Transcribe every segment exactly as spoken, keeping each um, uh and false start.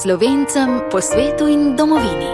Slovencem po svetu in domovini.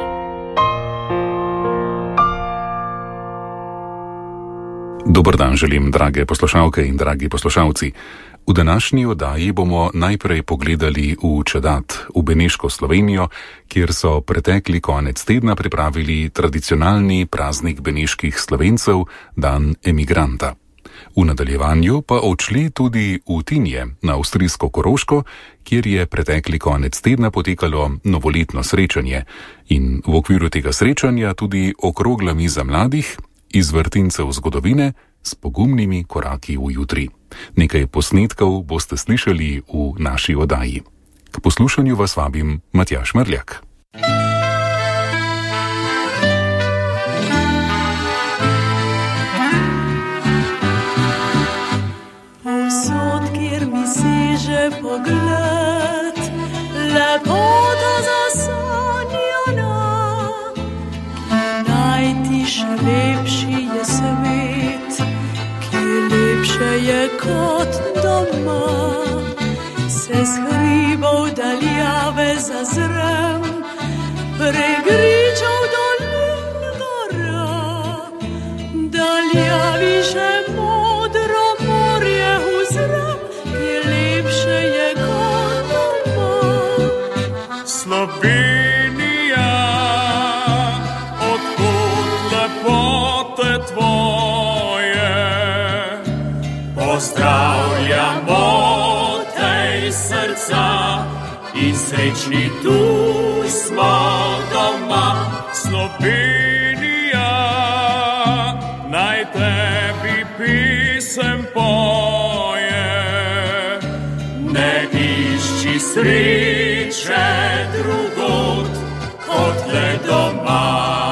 Dober dan želim, drage poslušalke in dragi poslušalci. V današnji oddaji bomo najprej pogledali v Čedat, v Beneško Slovenijo, kjer so pretekli konec tedna pripravili tradicionalni praznik beneških Slovencev, dan emigranta. V nadaljevanju pa odšli tudi v Tinje, na avstrijsko Koroško, kjer je pretekli konec tedna potekalo novoletno srečanje in v okviru tega srečanja tudi okrogla miza mladih iz vrtincev zgodovine s pogumnimi koraki v jutri. Nekaj posnetkov boste slišali v naši oddaji. K poslušanju vas vabim Matjaž Mrljak. Povsod, kjer mi seže pogled, lepota zasanjana, najti še lepši je svet, ki lepše je kot doma. Se z hribov daljave zazrem, pregričev dolin gora, daljavi že modro morje uzrem, ki lepše je kot doma. Slovenija, odkud lepote tvoje, pozdravljamo tej srca in srečni tu smo doma. Slovenija, naj tebi pisem poje, ne išči sreče drugod kot le doma.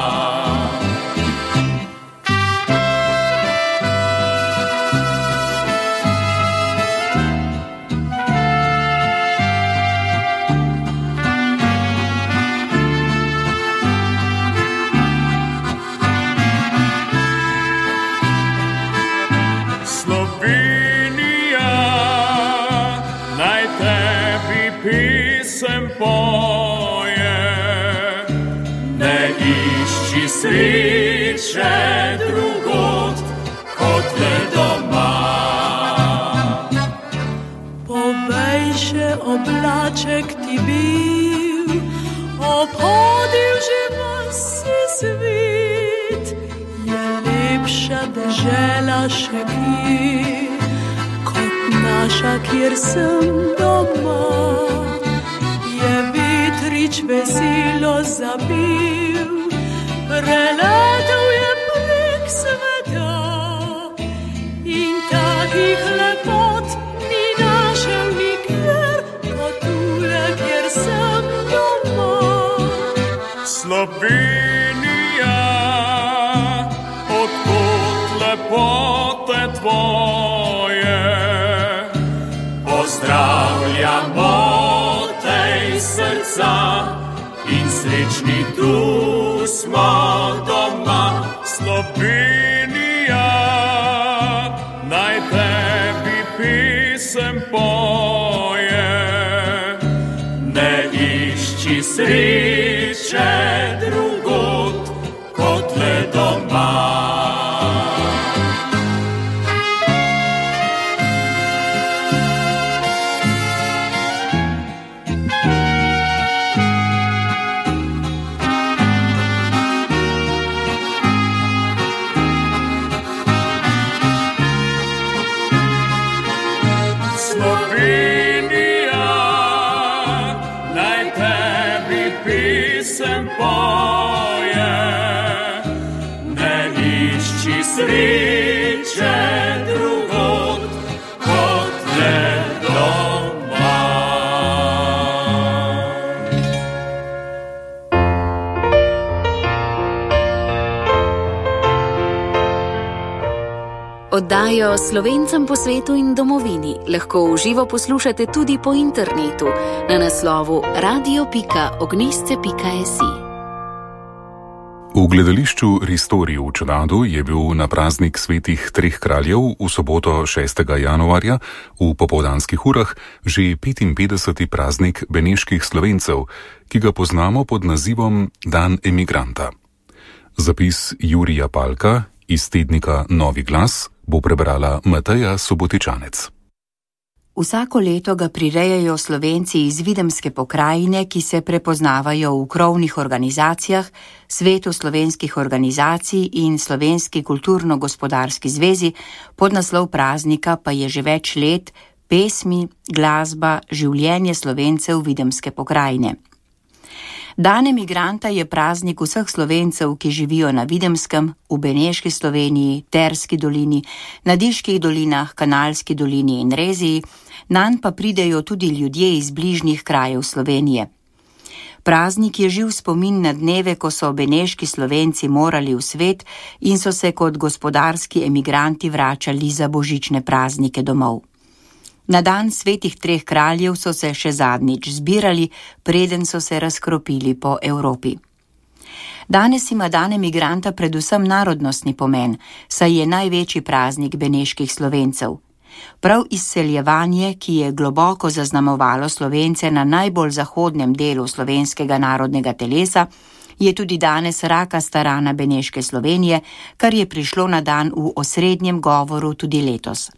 Sreče drugod kot le doma. Povej še oblaček ti bil, obhodil že vsi svet, je lepša dežela še kje, kot naša, kjer sem doma. Je vetrič veselo zabil, preletel je prek sveta in takih lepot ni našel nikjer, kot tule, kjer sem doma. Slovenija, odkud lepote tvoje, pozdravljamo tej srca in srečni tu smo doma. Slovenija, naj tebi pisem poje, ne išči sreče drugod kot le doma. Sreče drugod kot le doma. Oddajo Slovencem po svetu in domovini lahko v živo poslušate tudi po internetu na naslovu radio pika ognjišče pika si. V gledališču Ristori v Čedadu je bil na praznik svetih treh kraljev v soboto šestega januarja v popoldanskih urah že petinpetdeseti praznik beneških Slovencev, ki ga poznamo pod nazivom Dan emigranta. Zapis Jurija Palka iz tednika Novi glas bo prebrala Mateja Subotičanec. Vsako leto ga prirejajo Slovenci iz Videmske pokrajine, ki se prepoznavajo v krovnih organizacijah, Svetu slovenskih organizacij in Slovenski kulturno-gospodarski zvezi, podnaslov praznika pa je že več let Pesmi, glasba, življenje Slovencev Videmske pokrajine. Dan emigranta je praznik vseh Slovencev, ki živijo na Videmskem, v Beneški Sloveniji, Terski dolini, na Diških dolinah, Kanalski dolini in Reziji, nanj pa pridejo tudi ljudje iz bližnjih krajev Slovenije. Praznik je živ spomin na dneve, ko so beneški Slovenci morali v svet in so se kot gospodarski emigranti vračali za božične praznike domov. Na dan svetih treh kraljev so se še zadnjič zbirali, preden so se razkropili po Evropi. Danes ima dan emigranta predvsem narodnostni pomen, saj je največji praznik beneških Slovencev. Prav izseljevanje, ki je globoko zaznamovalo Slovence na najbolj zahodnem delu slovenskega narodnega telesa, je tudi danes rakasta rana beneške Slovenije, kar je prišlo na dan v osrednjem govoru tudi letos.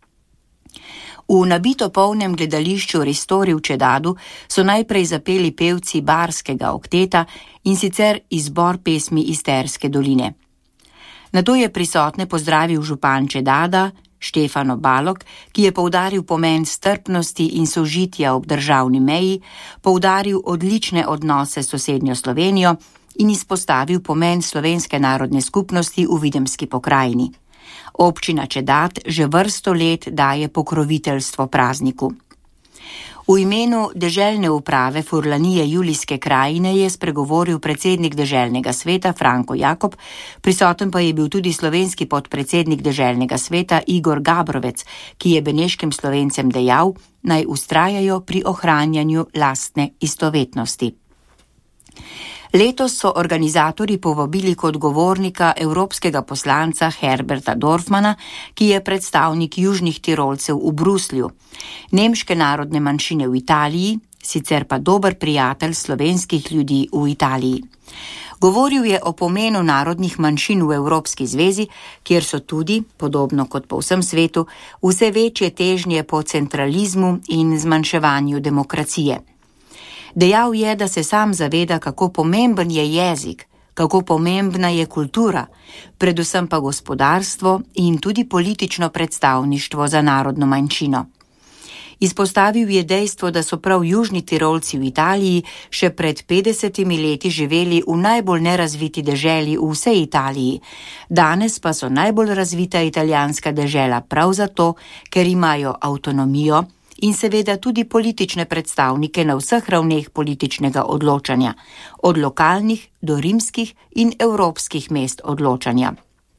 V nabito polnem gledališču Ristori v Čedadu so najprej zapeli pevci barskega okteta, in sicer izbor pesmi iz Terske doline. Nato je prisotne pozdravil župan Čedada, Štefano Balog, ki je poudaril pomen strpnosti in sožitja ob državni meji, poudaril odlične odnose s sosednjo Slovenijo in izpostavil pomen slovenske narodne skupnosti v Videmski pokrajini. Občina Čedad že vrsto let daje pokroviteljstvo prazniku. V imenu deželne uprave Furlanije Julijske krajine je spregovoril predsednik deželnega sveta Franko Jakob, prisoten pa je bil tudi slovenski podpredsednik deželnega sveta Igor Gabrovec, ki je beneškim Slovencem dejal, naj vztrajajo pri ohranjanju lastne istovetnosti. Letos so organizatorji povabili kot govornika evropskega poslanca Herberta Dorfmana, ki je predstavnik južnih Tirolcev v Bruslju, nemške narodne manjšine v Italiji, sicer pa dober prijatelj slovenskih ljudi v Italiji. Govoril je o pomenu narodnih manjšin v Evropski zvezi, kjer so tudi, podobno kot po vsem svetu, vse večje težnje po centralizmu in zmanjševanju demokracije. Dejal je, da se sam zaveda, kako pomemben je jezik, kako pomembna je kultura, predvsem pa gospodarstvo in tudi politično predstavništvo za narodno manjšino. Izpostavil je dejstvo, da so prav južni Tirolci v Italiji še pred petdesetimi leti živeli v najbolj nerazviti deželi v vsej Italiji, danes pa so najbolj razvita italijanska dežela prav zato, ker imajo avtonomijo in seveda tudi politične predstavnike na vseh ravneh političnega odločanja, od lokalnih do rimskih in evropskih mest odločanja.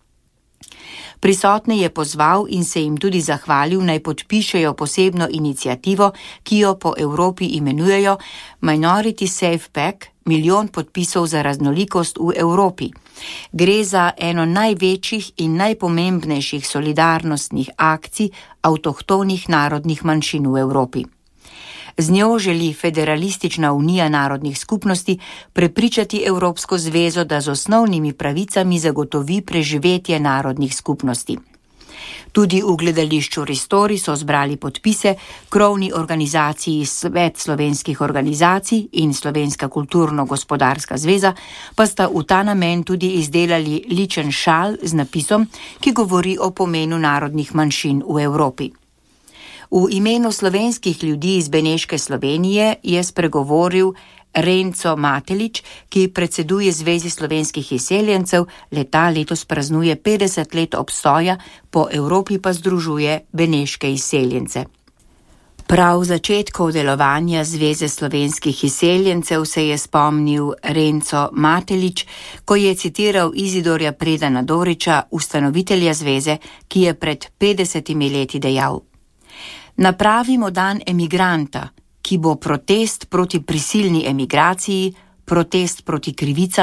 Prisotne je pozval in se jim tudi zahvalil, naj podpišejo posebno iniciativo, ki jo po Evropi imenujejo Minority Safe Pack, milijon podpisov za raznolikost v Evropi. Gre za eno največjih in najpomembnejših solidarnostnih akcij avtohtonih narodnih manjšin v Evropi. Z njo želi Federalistična unija narodnih skupnosti prepričati Evropsko zvezo, da z osnovnimi pravicami zagotovi preživetje narodnih skupnosti. Tudi v gledališču Ristori so zbrali podpise krovni organizaciji Svet slovenskih organizacij in Slovenska kulturno-gospodarska zveza, pa sta v ta namen tudi izdelali ličen šal z napisom, ki govori o pomenu narodnih manjšin v Evropi. V imenu slovenskih ljudi iz beneške Slovenije je spregovoril Renzo Matelič, ki predseduje Zvezi slovenskih izseljencev, leta letos praznuje petdeset let obstoja, po Evropi pa združuje beneške izseljence. Prav začetkov delovanja Zveze slovenskih izseljencev se je spomnil Renzo Matelič, ko je citiral Izidorja Predana Doriča, ustanovitelja zveze, ki je pred petdesetimi leti dejal: Napravimo dan emigranta, ki bo protest proti prisilni emigraciji, protest proti krivicam,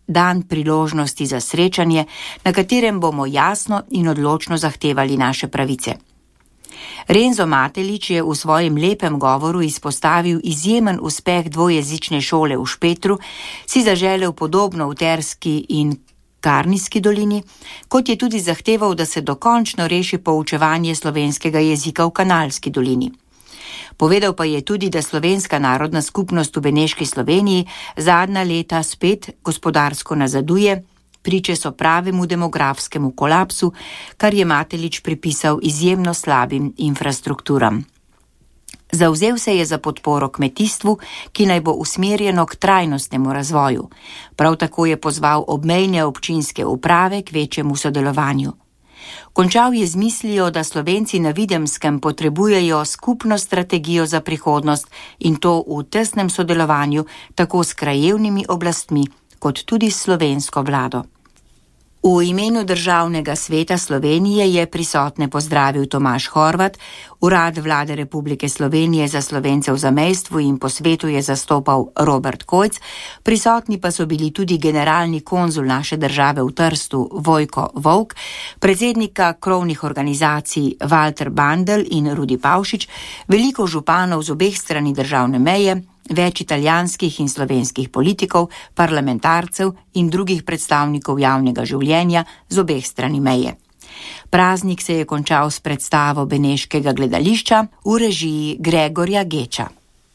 dan priložnosti za srečanje, na katerem bomo jasno in odločno zahtevali naše pravice. Renzo Matelič je v svojem lepem govoru izpostavil izjemen uspeh dvojezične šole v Špetru, si zaželel podobno v Terski in Karnijski dolini, kot je tudi zahteval, da se dokončno reši poučevanje slovenskega jezika v Kanalski dolini. Povedal pa je tudi, da slovenska narodna skupnost v Beneški Sloveniji zadnja leta spet gospodarsko nazaduje, priče so pravemu demografskemu kolapsu, kar je Matelič pripisal izjemno slabim infrastrukturam. Zavzel se je za podporo kmetijstvu, ki naj bo usmerjeno k trajnostnemu razvoju. Prav tako je pozval obmejne občinske uprave k večjemu sodelovanju. Končal je z mislijo, da Slovenci na Videmskem potrebujejo skupno strategijo za prihodnost in to v tesnem sodelovanju tako s krajevnimi oblastmi, kot tudi s slovensko vlado. V imenu Državnega sveta Slovenije je prisotne pozdravil Tomaž Horvat, Urad Vlade Republike Slovenije za Slovence v zamejstvu in po svetu je zastopal Robert Kojc, prisotni pa so bili tudi generalni konzul naše države v Trstu Vojko Volk, predsednika krovnih organizacij Walter Bandel in Rudi Pavšič, veliko županov z obeh strani državne meje, več italijanskih in slovenskih politikov, parlamentarcev in drugih predstavnikov javnega življenja z obeh strani meje. Praznik se je končal s predstavo Beneškega gledališča v režiji Gregorja Geča.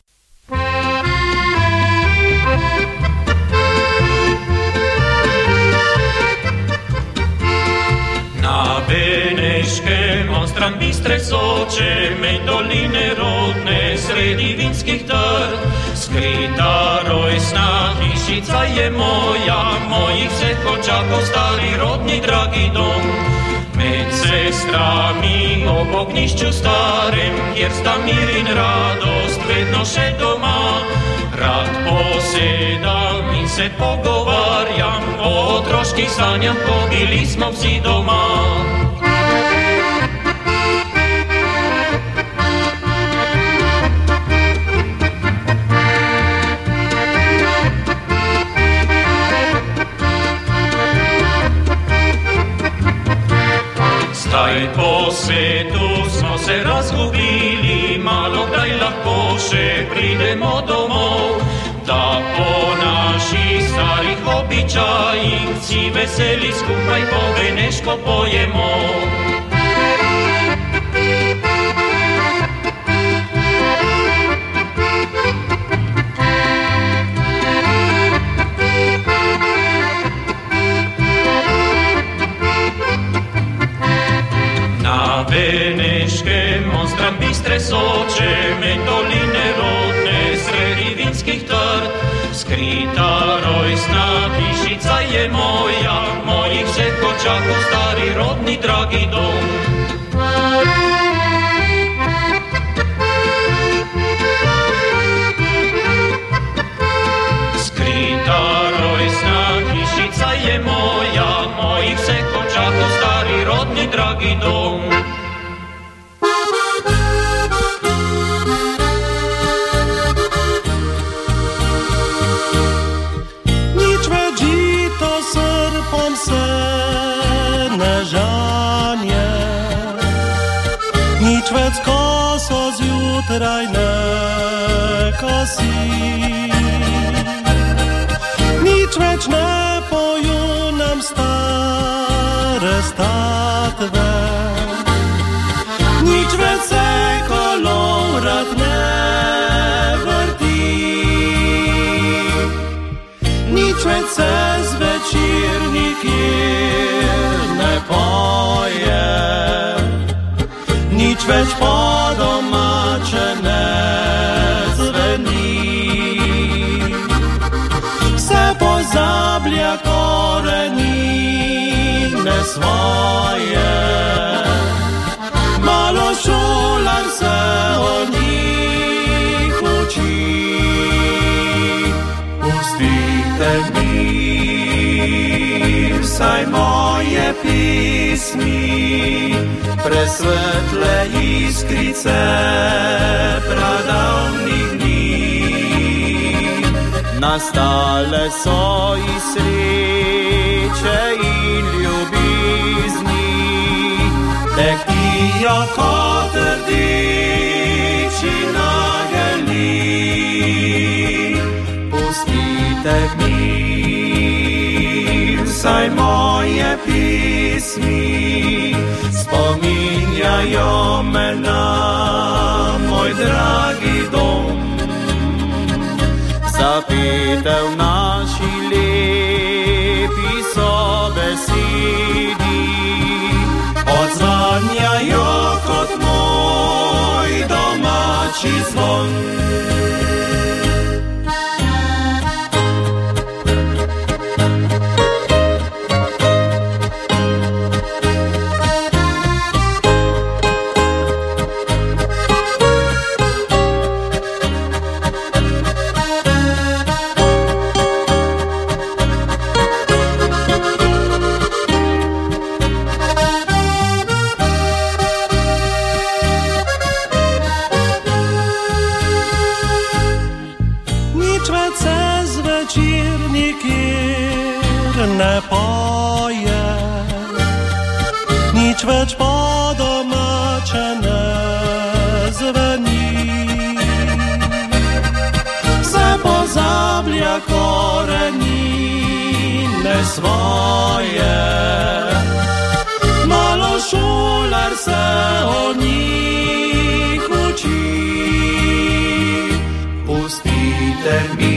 Na Beneškem ostran bistre Soče, med doline rodne, sredi vinskih trg, skrita rojsna hišica je moja, mojih vseh očakov stari rodni dragi dom. Med sestrami ob ognjišču starem, kjer sta mir in radost vedno še doma, rad posedam in se pogovarjam o otroških sanjah, ko bili smo vsi doma. Zdaj po svetu smo se razgubili, malo kdaj lahko še pridemo domov, da po naših starih običajih si veseli skupaj po beneško pojemo. Na Beneškem ostran bistre Soče, med doline rodne, sredi vinskih trg, skrita rojsna hišica je moja, mojih vseh očakov stari rodni dragi dom. Skrita rojsna hišica je moja, mojih vseh očakov stari rodni dragi dom. Nič več žito srpom se ne žanje, nič več koso zjutraj ne kosi, nič več ne poju nam stare statve, nič več se kolorad ne vrti, nič več se zvečerniki ne poje, nič več po domače ne zveni. Se pozablja korenine svoje, malo šular se od njih uči. Pustite mi vsaj moje pismi, presvetle iskrice pradavnih dni. nastale so i sreče in ljubizni, tektijo kot rdeči nagelji. Pustite mi, saj moje pismi spominjajo me na moj dragi dom. Zapite v naši lepi so besedi, odzvanjajo kot moj domači zvon. Ne poje, nič več po domače ne zveni. Se pozablja korenine svoje, malo šolar se o njih uči. Pustite mi,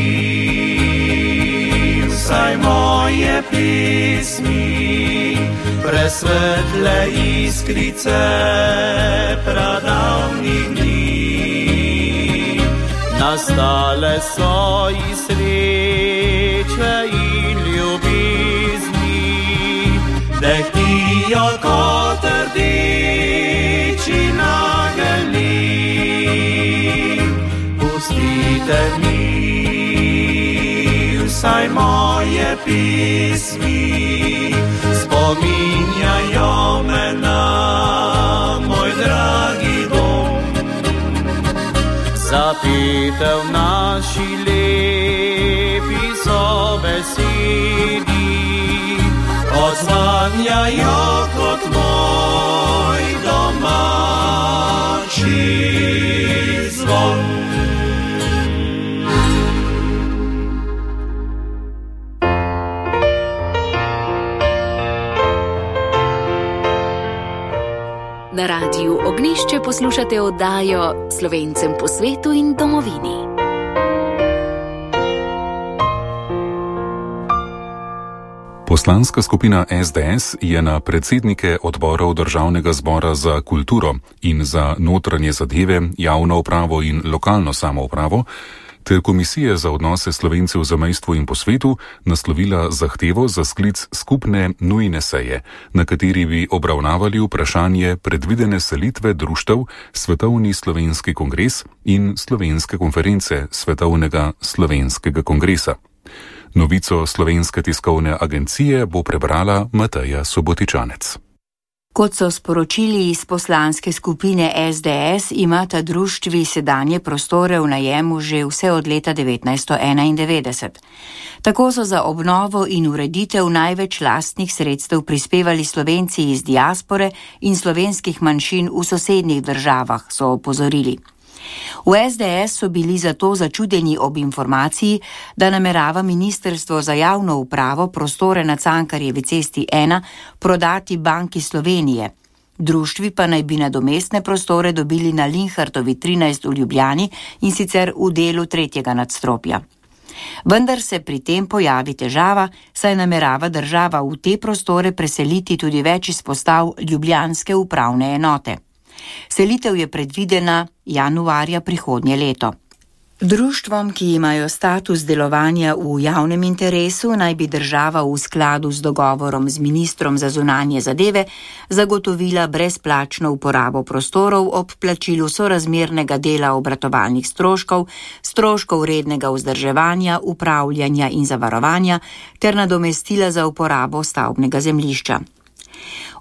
saj moje pismi presvetle iskrice pradavnih dni. Nastale so i sreče in ljubizni, dehtijo kot rdeči nagelji. Pustite mi, saj moje pismi spominjajo me na moj dragi dom. Zapite v naši lepi so besedi, odzvanjajo kot moj domači zvon. Na radiju Ognjišče poslušate oddajo Slovencem po svetu in domovini. Poslanska skupina S D S je na predsednike odborov Državnega zbora za kulturo in za notranje zadeve, javno upravo in lokalno samoupravo ter Komisije za odnose Slovencev v zamejstvu in po svetu naslovila zahtevo za sklic skupne nujne seje, na kateri bi obravnavali vprašanje predvidene selitve društev Svetovni slovenski kongres in Slovenske konference Svetovnega slovenskega kongresa. Novico Slovenske tiskovne agencije bo prebrala Mateja Subotičanec. Kot so sporočili iz poslanske skupine S D S, imata društvi sedanje prostore v najemu že vse od leta devetnajststo enaindevetdeset. Tako so za obnovo in ureditev največ lastnih sredstev prispevali Slovenci iz diaspore in slovenskih manjšin v sosednjih državah, so opozorili. V S D S so bili zato začudeni ob informaciji, da namerava Ministrstvo za javno upravo prostore na Cankarjevi cesti ena prodati Banki Slovenije. Društvi pa naj bi nadomestne prostore dobili na Linhartovi trinajst v Ljubljani in sicer v delu tretjega nadstropja. Vendar se pri tem pojavi težava, saj namerava država v te prostore preseliti tudi več izpostav ljubljanske upravne enote. Selitev je predvidena januarja prihodnje leto. Društvom, ki imajo status delovanja v javnem interesu, naj bi država v skladu z dogovorom z ministrom za zunanje zadeve zagotovila brezplačno uporabo prostorov ob plačilu sorazmernega dela obratovalnih stroškov, stroškov rednega vzdrževanja, upravljanja in zavarovanja ter nadomestila za uporabo stavbnega zemljišča.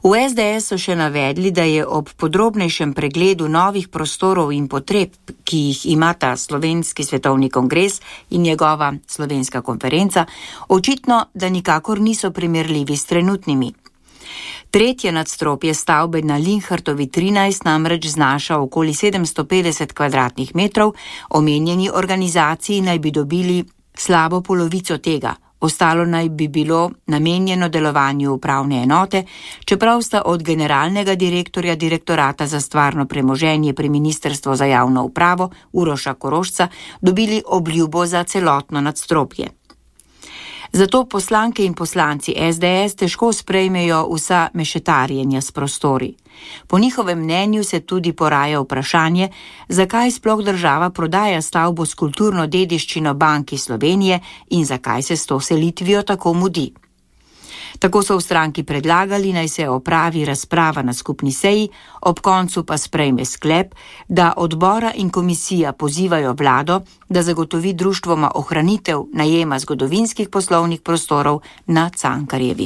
V es de es so še navedli, da je ob podrobnejšem pregledu novih prostorov in potreb, ki jih imata Slovenski svetovni kongres in njegova slovenska konferenca, očitno, da nikakor niso primerljivi s trenutnimi. Tretje nadstropje stavbe na Linhartovi trinajst namreč znaša okoli sedemsto petdeset kvadratnih metrov, omenjeni organizaciji naj bi dobili slabo polovico tega. Ostalo naj bi bilo namenjeno delovanju upravne enote, čeprav sta od generalnega direktorja direktorata za stvarno premoženje pri Ministrstvu za javno upravo Uroša Korošca dobili obljubo za celotno nadstropje. Zato poslanke in poslanci es de es težko sprejmejo vsa mešetarjenja s prostori. Po njihovem mnenju se tudi poraja vprašanje, zakaj sploh država prodaja stavbo s kulturno dediščino Banki Slovenije in zakaj se s to selitvijo tako mudi. Tako so v stranki predlagali, naj se opravi razprava na skupni seji, ob koncu pa sprejme sklep, da odbora in komisija pozivajo vlado, da zagotovi društvoma ohranitev najema zgodovinskih poslovnih prostorov na Cankarjevi.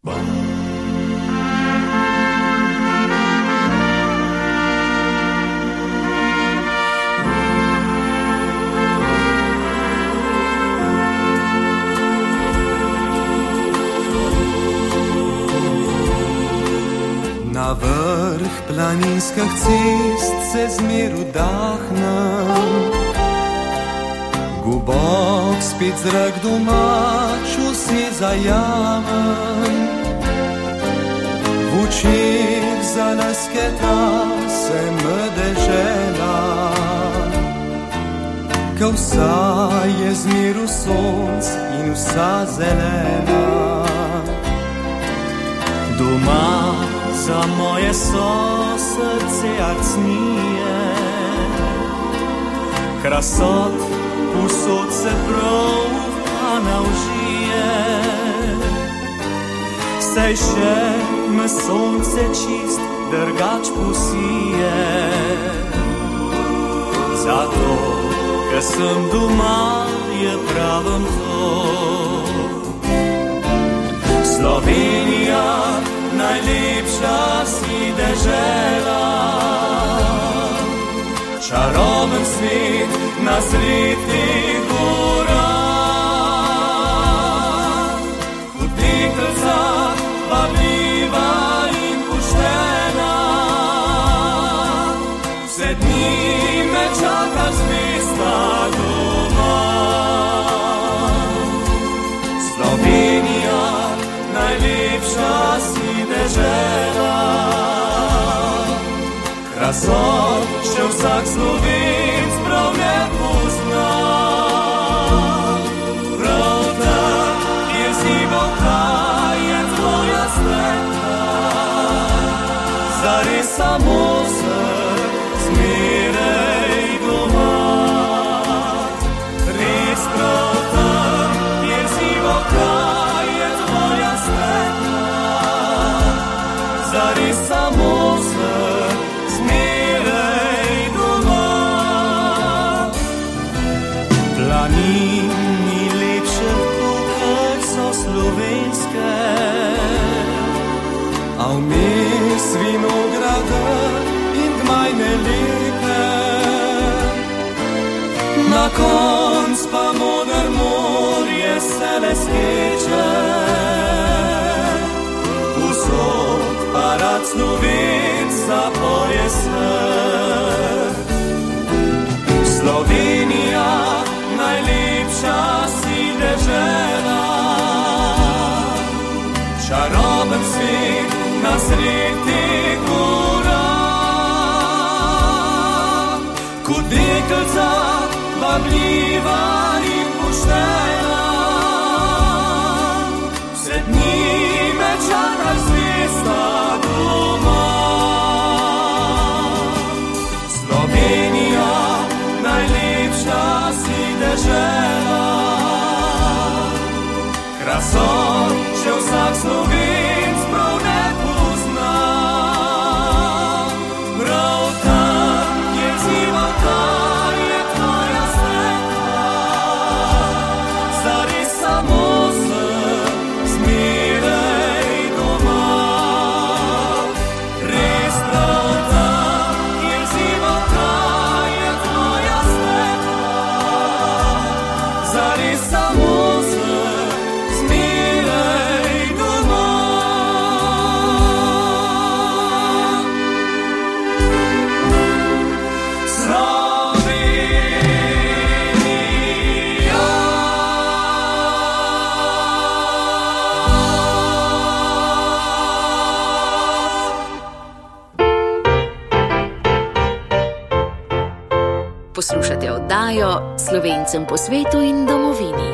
Na vrh planinskih cest se zmer vdahnem, globok spet zrak domač vse zajamem. V očeh zalasketa se me dežela, ko vsa je zmer v sonc in vsa zelena. Doma za moje so srce arcnije, krasot posod se prav pa navžije. Saj še me sonce čist drgač posije, zato, ker sem doma, je pravim to. Slovenija, najlepša si dežela, čaroben svet na srednjih gorah. Kot deklica, vabljiva in poštena, vse dni me čaka zvesta doma. Slovenija, najlepša si dežela, krasot še vsak Slovenc prav ne pozna. Prav tak je zivo, kaj je tvoja svetla, zares samo se zmeraj doma. Res prav tak je zivo, kaj je tvoja svetla, zares samo se zmeraj doma. Planini lepše, kot so slovenske, a vmes vinograde in gmajne lepe. Na konc pa moder morje se le skeče, vsod parad Slovenca poje svet. Slovenija, najlepša si dežela, čaroben svet na srednjih gorah. Kot deklica, vabljiva in poštena, vse dni me čaka zvesta doma. Slovenija, najlepša si dežela, krasot še vsak Slovenc prav ne pozna. Prav tam je ziva, kaj je tvoja svetla, zares samo se zmeraj doma. Poslušate oddajo Slovencem po svetu in domovini.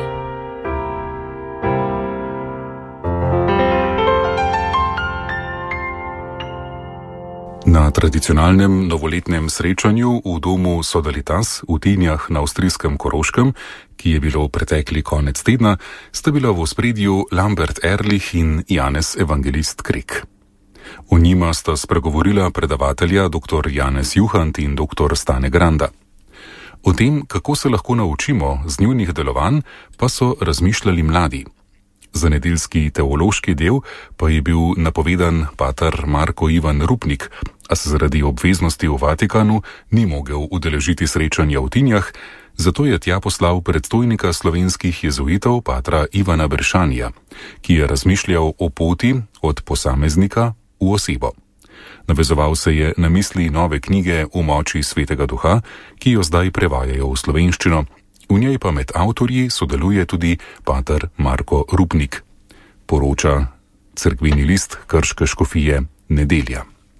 Na tradicionalnem novoletnem srečanju v domu Sodalitas v Tinjah na avstrijskem Koroškem, ki je bilo pretekli konec tedna, sta bila v ospredju Lambert Ehrlich in Janez Evangelist Krek. O njima sta spregovorila predavatelja dr. Janez Juhant in dr. Stane Granda. O tem, kako se lahko naučimo z njunih delovanj, pa so razmišljali mladi. Za nedeljski teološki del pa je bil napovedan pater Marko Ivan Rupnik, a se zaradi obveznosti v Vatikanu ni mogel udeležiti srečanja v Tinjah, zato je tja poslal predstojnika slovenskih jezuitov patra Ivana Bršanja, ki je razmišljal o poti od posameznika v osebo. Navezoval se je na misli nove knjige V moči svetega duha, ki jo zdaj prevajajo v slovenščino. V njej pa med avtorji sodeluje tudi pater Marko Rupnik, poroča cerkveni list Krške škofije Nedelja.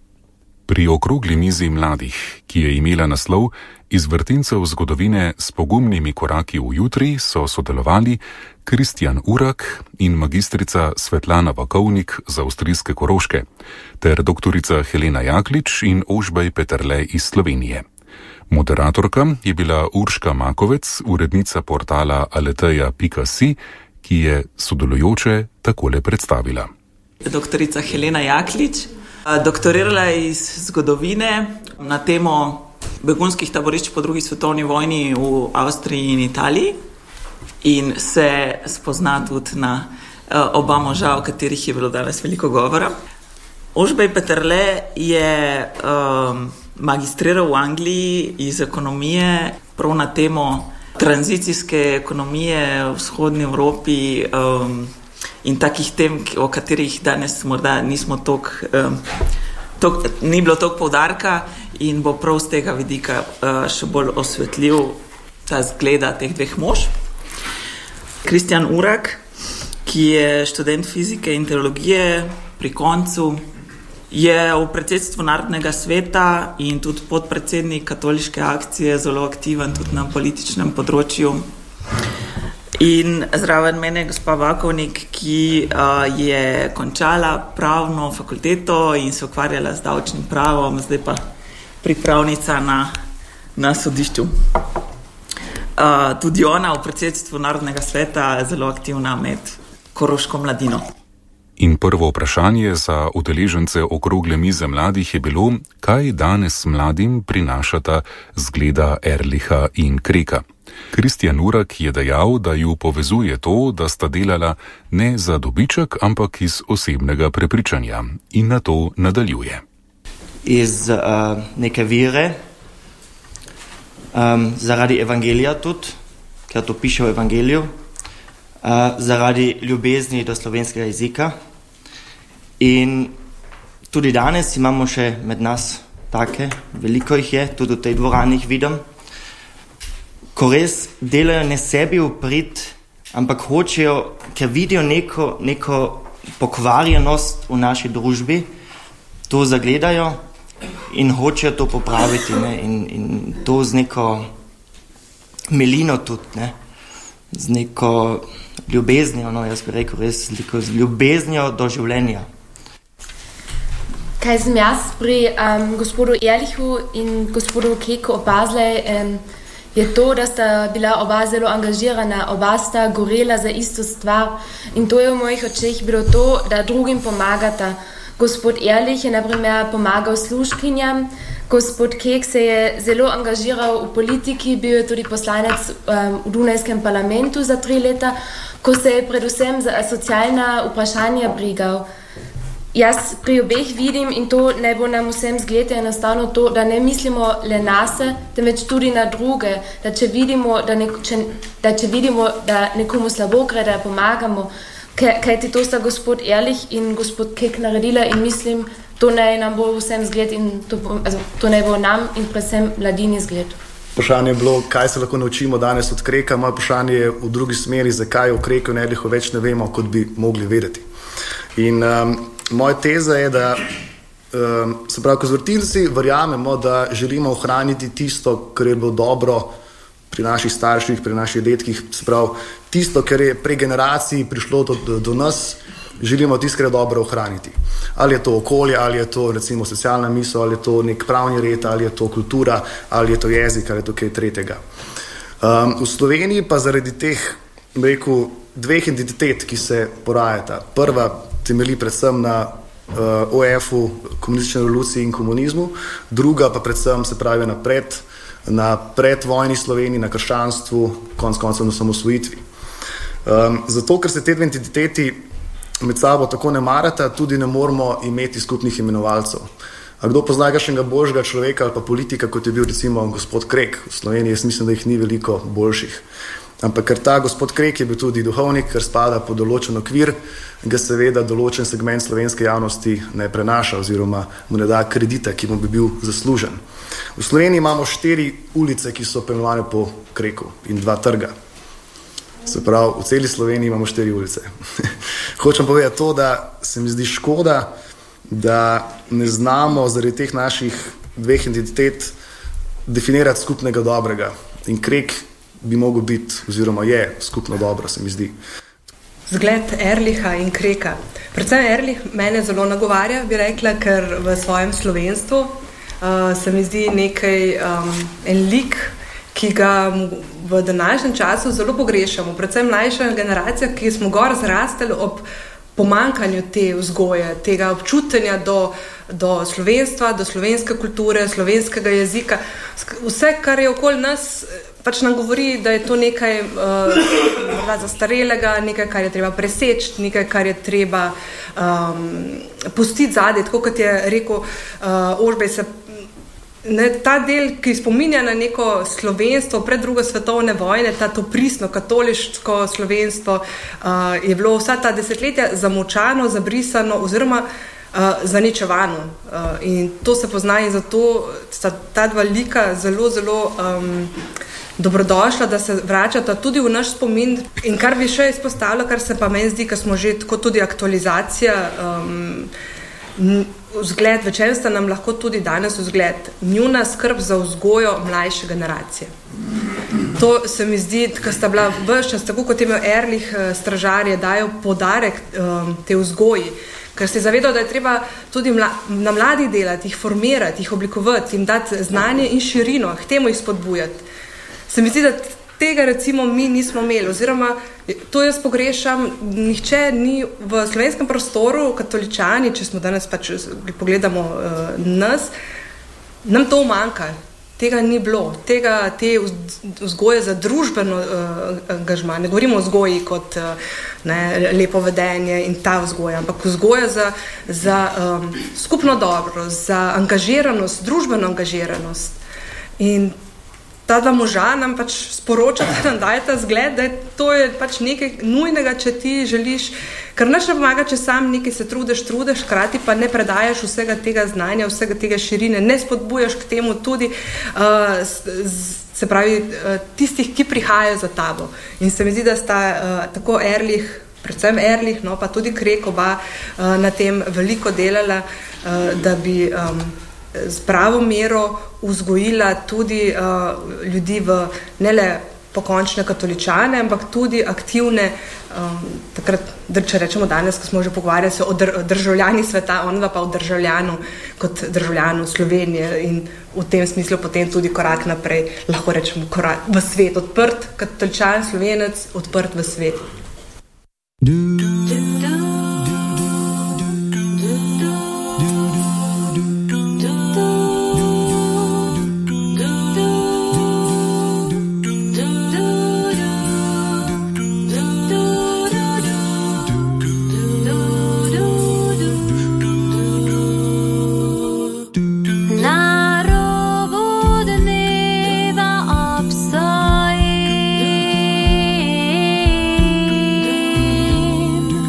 Pri okrogli mizi mladih, ki je imela naslov Iz vrtincev zgodovine s pogumnimi koraki v jutri, so sodelovali Kristjan Urak in magistrica Svetlana Vakovnik z avstrijske Koroške, ter doktorica Helena Jaklič in Ožbej Peterle iz Slovenije. Moderatorka je bila Urška Makovec, urednica portala aleteja pika si, ki je sodelujoče takole predstavila. Doktorica Helena Jaklič doktorirala je iz zgodovine na temo begunskih taborišč po drugi svetovni vojni v Avstriji in Italiji in se spozna tudi na oba moža, o katerih je bilo danes veliko govora. Ožbej Peterle je um, magistriral v Angliji iz ekonomije prav na temo tranzicijske ekonomije v vzhodni Evropi um, in takih tem, o katerih danes morda nismo toliko, um, tok, ni bilo toliko poudarka in bo prav z tega vidika uh, še bolj osvetljiv ta zgleda teh dveh mož. Kristjan Urak, ki je študent fizike in teologije pri koncu, je v predsedstvu Narodnega sveta in tudi podpredsednik katoliške akcije, zelo aktiven tudi na političnem področju. In zraven mene gospa Vakovnik, ki uh, je končala pravno fakulteto in se ukvarjala z davčnim pravom, zdaj pa pripravnica na, na sodišču. Uh, tudi ona v predsedstvu Narodnega sveta zelo aktivna med koroško mladino. In prvo vprašanje za udeležence okrogle mize mladih je bilo, kaj danes mladim prinašata zgleda Ehrlicha in Kreka. Kristjan Urak je dejal, da ju povezuje to, da sta delala ne za dobiček, ampak iz osebnega prepričanja in na to nadaljuje. Iz uh, neke vire, um, zaradi evangelija tudi, ker to piše v evangeliju, uh, zaradi ljubezni do slovenskega jezika. In tudi danes imamo še med nas take, veliko jih je, tudi v tej dvorani jih vidim, ko res delajo ne sebi v prid, ampak hočejo, ker vidijo neko, neko pokvarjenost v naši družbi, to zagledajo in hočejo to popraviti, ne? In, in to z neko milino tudi, ne? Z neko ljubeznijo, no, jaz bi rekel res, z ljubeznijo do življenja. Kaj sem jaz pri um, gospodu Ehrlichu in gospodu Kreku opazila, um, je to, da sta bila oba zelo angažirana, oba sta gorela za isto stvar in to je v mojih očeh bilo to, da drugim pomagata. Gospod Ehrlich je naprimer pomagal služkinjam, gospod Kek se je zelo angažiral v politiki, bil je tudi poslanec um, v Dunajskem parlamentu za tri leta, ko se je predvsem za socialna vprašanja brigal. Jaz pri obeh vidim in to ne bo nam vsem zgled enostavno to, da ne mislimo le nase, temveč tudi na druge, da če vidimo, da, nek, če, da, če vidimo, da nekomu slabo gre, da pomagamo, kajti to sta gospod Ehrlich in gospod Kek naredila in mislim, to ne nam bo vsem zgled in to, also, to ne bo nam in predvsem mladini zgled. Vprašanje je bilo, kaj se lahko naučimo danes od Kreka, moje vprašanje je v drugi smeri, zakaj o Kreku in Ehrlichu več ne vemo, kot bi mogli vedeti. In um, moja teza je, da se pravi, konzervativci verjamemo, da želimo ohraniti tisto, kar je bilo dobro pri naših starših, pri naših dedkih, se pravi, tisto, kar je pre generacij prišlo do, do, do nas, želimo tisto, kar je dobro ohraniti. Ali je to okolje, ali je to recimo socialna misel, ali je to nek pravni red, ali je to kultura, ali je to jezik, ali je to kaj tretjega. Um, v Sloveniji pa zaradi teh, rekel, dveh identitet, ki se porajata. Prva temelji predvsem na uh, O F-u, komunistični revoluciji in komunizmu, druga pa predvsem se pravi napred, na predvojni Sloveniji, na krščanstvu, konec koncev na samosvojitvi. Um, zato, ker se te dve identiteti med sabo tako ne marata, tudi ne moramo imeti skupnih imenovalcev. A kdo pozna kakšnega božjega človeka ali pa politika, kot je bil recimo gospod Krek v Sloveniji, jaz mislim, da jih ni veliko boljših. Ampak ker ta gospod Krek je bil tudi duhovnik, ker spada pod določen okvir, ga seveda določen segment slovenske javnosti ne prenaša oziroma mu ne da kredita, ki mu bi bil zaslužen. V Sloveniji imamo štiri ulice, ki so poimenovane po Kreku in dva trga. Se pravi, v celi Sloveniji imamo štiri ulice. Hočem povedati to, da se mi zdi škoda, da ne znamo zaradi teh naših dveh identitet definirati skupnega dobrega. In Krek bi mogel biti, oziroma je skupno dobro, se mi zdi. Zgled Erliha in Kreka. Predvsem Erlih mene zelo nagovarja, bi rekla, ker v svojem slovenstvu uh, se mi zdi nekaj, um, en lik, ki ga v današnjem času zelo pogrešamo. Predvsem mlajša generacija, ki smo gor zrastali ob pomankanju te vzgoje, tega občutenja do, do slovenstva, do slovenske kulture, slovenskega jezika. Vse, kar je okoli nas, pač nam govori, da je to nekaj uh, zastarelega, nekaj, kar je treba preseči, nekaj, kar je treba um, pustiti zadaj, tako kot je rekel uh, Ožbej, se Ne, ta del, ki spominja na neko slovenstvo pred drugo svetovne vojne, ta to pristno katoliško slovenstvo, uh, je bilo vsa ta desetletja zamočano, zabrisano oziroma uh, zaničevano. Uh, in to se pozna in zato sta ta dva lika zelo, zelo um, dobrodošla, da se vračata tudi v naš spomin. In kar bi še izpostavila, kar se pa meni zdi, ker smo že tako tudi aktualizacija, um, vzgled, v čem sta nam lahko tudi danes vzgled, njuna skrb za vzgojo mlajše generacije. To se mi zdi, ko sta bila ves čas, tako kot je imel Erlih, stražarje, dajo podarek um, te vzgoji, ker se je zavedal, da je treba tudi mla, na mladih delati, jih formirati, jih oblikovati, jim dati znanje in širino, k temu jih spodbujati. Se mi zdi, da tega recimo mi nismo imeli, oziroma to jaz pogrešam, nihče ni v slovenskem prostoru, katoličani, če smo danes pač pogledamo uh, nas, nam to manjka, tega ni bilo, tega, te vzgoje za družbeno uh, angažma, ne govorimo o vzgoji kot uh, ne, lepo vedenje in ta vzgoja, ampak vzgoja za, za um, skupno dobro, za angažiranost, družbeno angažiranost. In ta dva moža nam pač sporočata, nam daje ta zgled, da je to je pač nekaj nujnega, če ti želiš, ker nič ne pomaga, če sam nekaj se trudiš, trudiš, hkrati pa ne predajaš vsega tega znanja, vsega tega širine, ne spodbujaš k temu tudi, uh, se pravi, uh, tistih, ki prihajajo za tabo. In se mi zdi, da sta uh, tako Erlih, predvsem Erlih, no pa tudi Krek oba uh, na tem veliko delala, uh, da bi um, z pravo mero vzgojila tudi uh, ljudi v ne le pokončne katoličane, ampak tudi aktivne, um, takrat, če rečemo danes, ko smo že pogovarjali se o dr- državljani sveta, onva pa o državljanu kot državljanu Slovenije in v tem smislu potem tudi korak naprej, lahko rečemo korak v svet, odprt katoličan, Slovenec, odprt v svet. Obstoji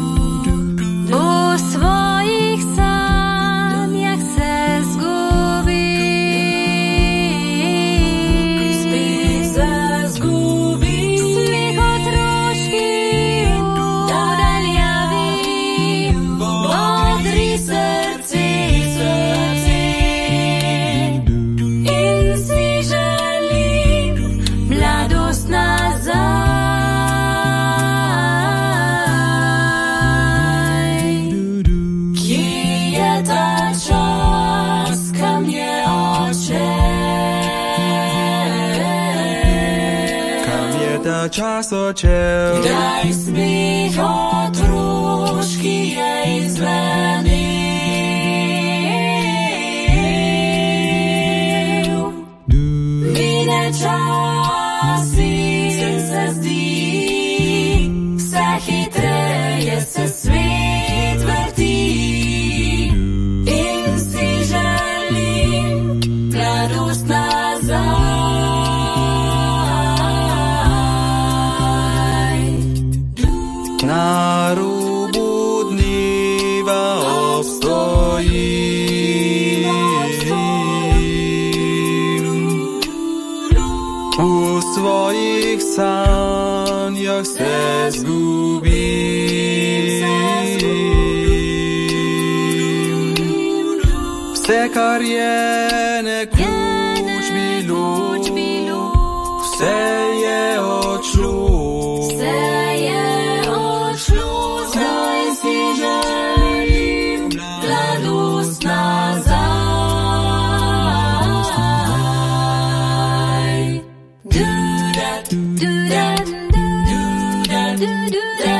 čas odšel. Kdaj smeh otroški je izzvenel. Mine čas in se zdi, vse hitreje se svet vrti. In si želim mladost nazaj. Na robu dneva obstojim, v svojih sanjah se zgubim. Vse, kar je nekoč bilo, vse je odšlo. Zdaj si želim mladost nazaj. Do-da, do-da, do-da, do-da,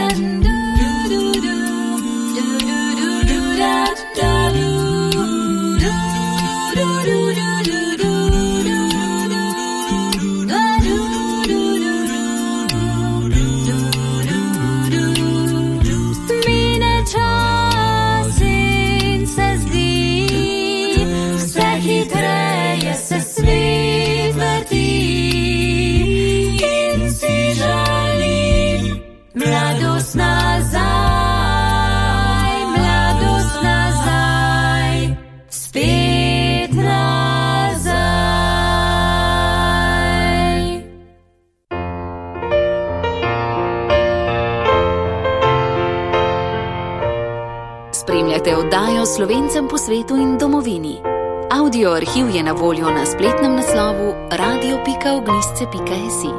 mladost nazaj, mladost nazaj, spet nazaj. Spremljate oddajo Slovencem po svetu in domovini. Audio arhiv je na voljo na spletnem naslovu radio pika ognjišče pika si.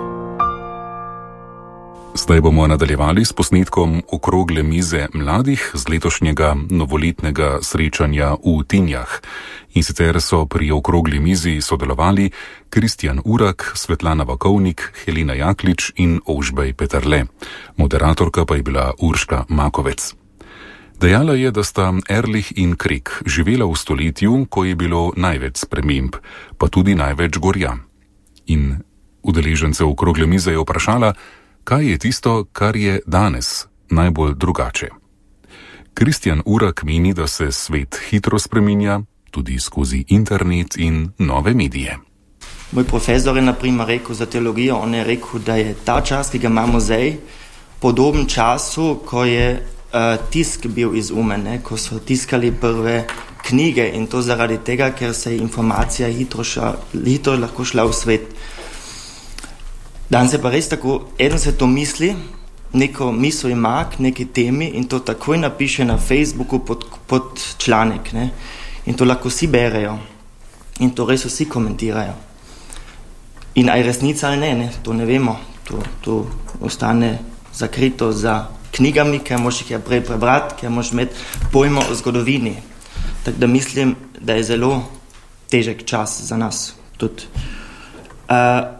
Zdaj bomo nadaljevali s posnetkom okrogle mize mladih z letošnjega novoletnega srečanja v Tinjah. In sicer so pri okrogli mizi sodelovali Kristjan Urak, Svetlana Vakovnik, Helena Jaklič in Ožbej Peterle. Moderatorka pa je bila Urška Makovec. Dejala je, da sta Erlich in Krek živela v stoletju, ko je bilo največ sprememb, pa tudi največ gorja. In udeležence okrogle mize je vprašala, kaj je tisto, kar je danes najbolj drugače. Kristjan Urak meni, da se svet hitro spreminja, tudi skozi internet in nove medije. Moj profesor je naprimer rekel za teologijo, on je rekel, da je ta čas, ki ga imamo zdaj, podoben času, ko je uh, tisk bil izumen, ne? Ko so tiskali prve knjige in to zaradi tega, ker se je informacija hitro, ša, hitro lahko šla v svet. Danes je pa res tako, eden se to misli, neko misel ima k neki temi in to takoj napiše na Facebooku pod, pod članek, ne? In to lahko vsi berejo in to res vsi komentirajo. In aj resnica ali ne, ne? To ne vemo, to, to ostane zakrito za knjigami, ker moš jih prej prebrati, ker moš imeti pojmo o zgodovini. Tako da mislim, da je zelo težek čas za nas tudi. Uh,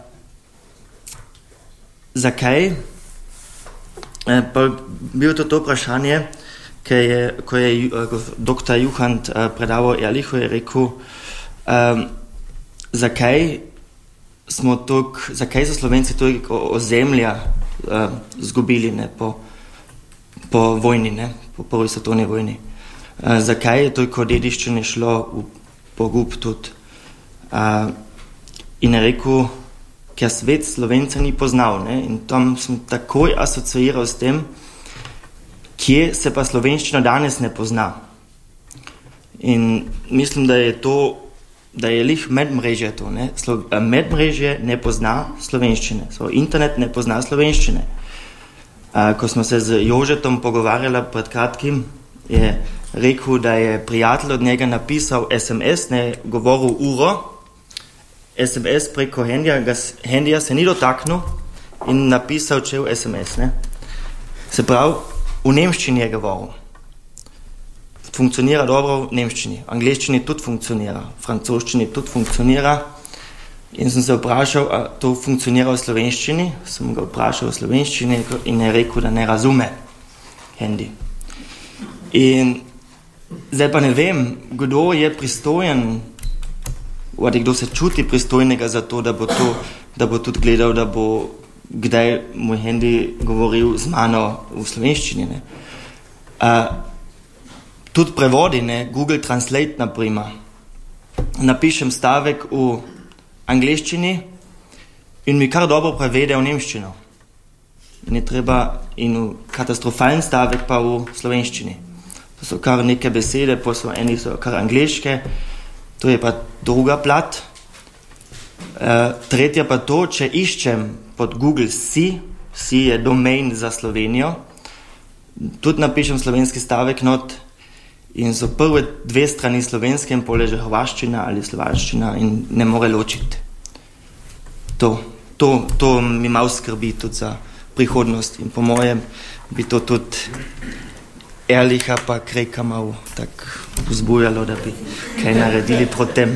Zakaj? Pa bilo to to vprašanje, ko je, ko je doktor Juhant predaval Erlichu, je rekel, um, zakaj smo tok, zakaj so Slovenci toliko ozemlja uh, zgubili, ne, po, po vojni, ne, po prvi svetovni vojni. Uh, zakaj je toliko dediščine šlo v pogub tudi? Uh, in je rekel, ker svet Slovenca ni poznal, ne? In tam sem takoj asociiral s tem, kje se pa slovenščina danes ne pozna. In mislim, da je to, da je lih medmrežje to, ne? Slo, medmrežje ne pozna slovenščine, so, internet ne pozna slovenščine. A, ko smo se z Jožetom pogovarjali pred kratkim, je rekel, da je prijatelj od njega napisal es em es, ne, govoril uro, es em es preko hendija, hendija se ni dotaknil in napisal čel es em es. Ne? Se pravi, v nemščini je govoril. Funkcionira dobro v nemščini, v angleščini tudi funkcionira, v francoščini tudi funkcionira. In sem se vprašal, a to funkcionira v slovenščini. Sem ga vprašal v slovenščini in je rekel, da ne razume Handy. In zdaj pa ne vem, kdo je pristojen, ali kdo se čuti pristojnega za to, da bo, to, da bo tudi gledal, da bo kdaj moj Handy govoril z mano v slovenščini. Ne? Uh, tudi prevodi, ne? Google Translate, naprimer. Napišem stavek v angleščini in mi kar dobro prevede v nemščino. In je treba in katastrofalen stavek pa v slovenščini. To so kar neke besede, pa so eni so kar angleške, to je pa druga plat. Uh, tretja pa to, če iščem pod Google Si, Si je domain za Slovenijo, tudi napišem slovenski stavek not in so prve dve strani slovenske in pole že hrvaščina ali slovaščina in ne more ločiti. To, to, to mi malo skrbi tudi za prihodnost in po mojem bi to tudi Erlicha pa Kreka malo tak vzbujalo, da bi kaj naredili proti tem.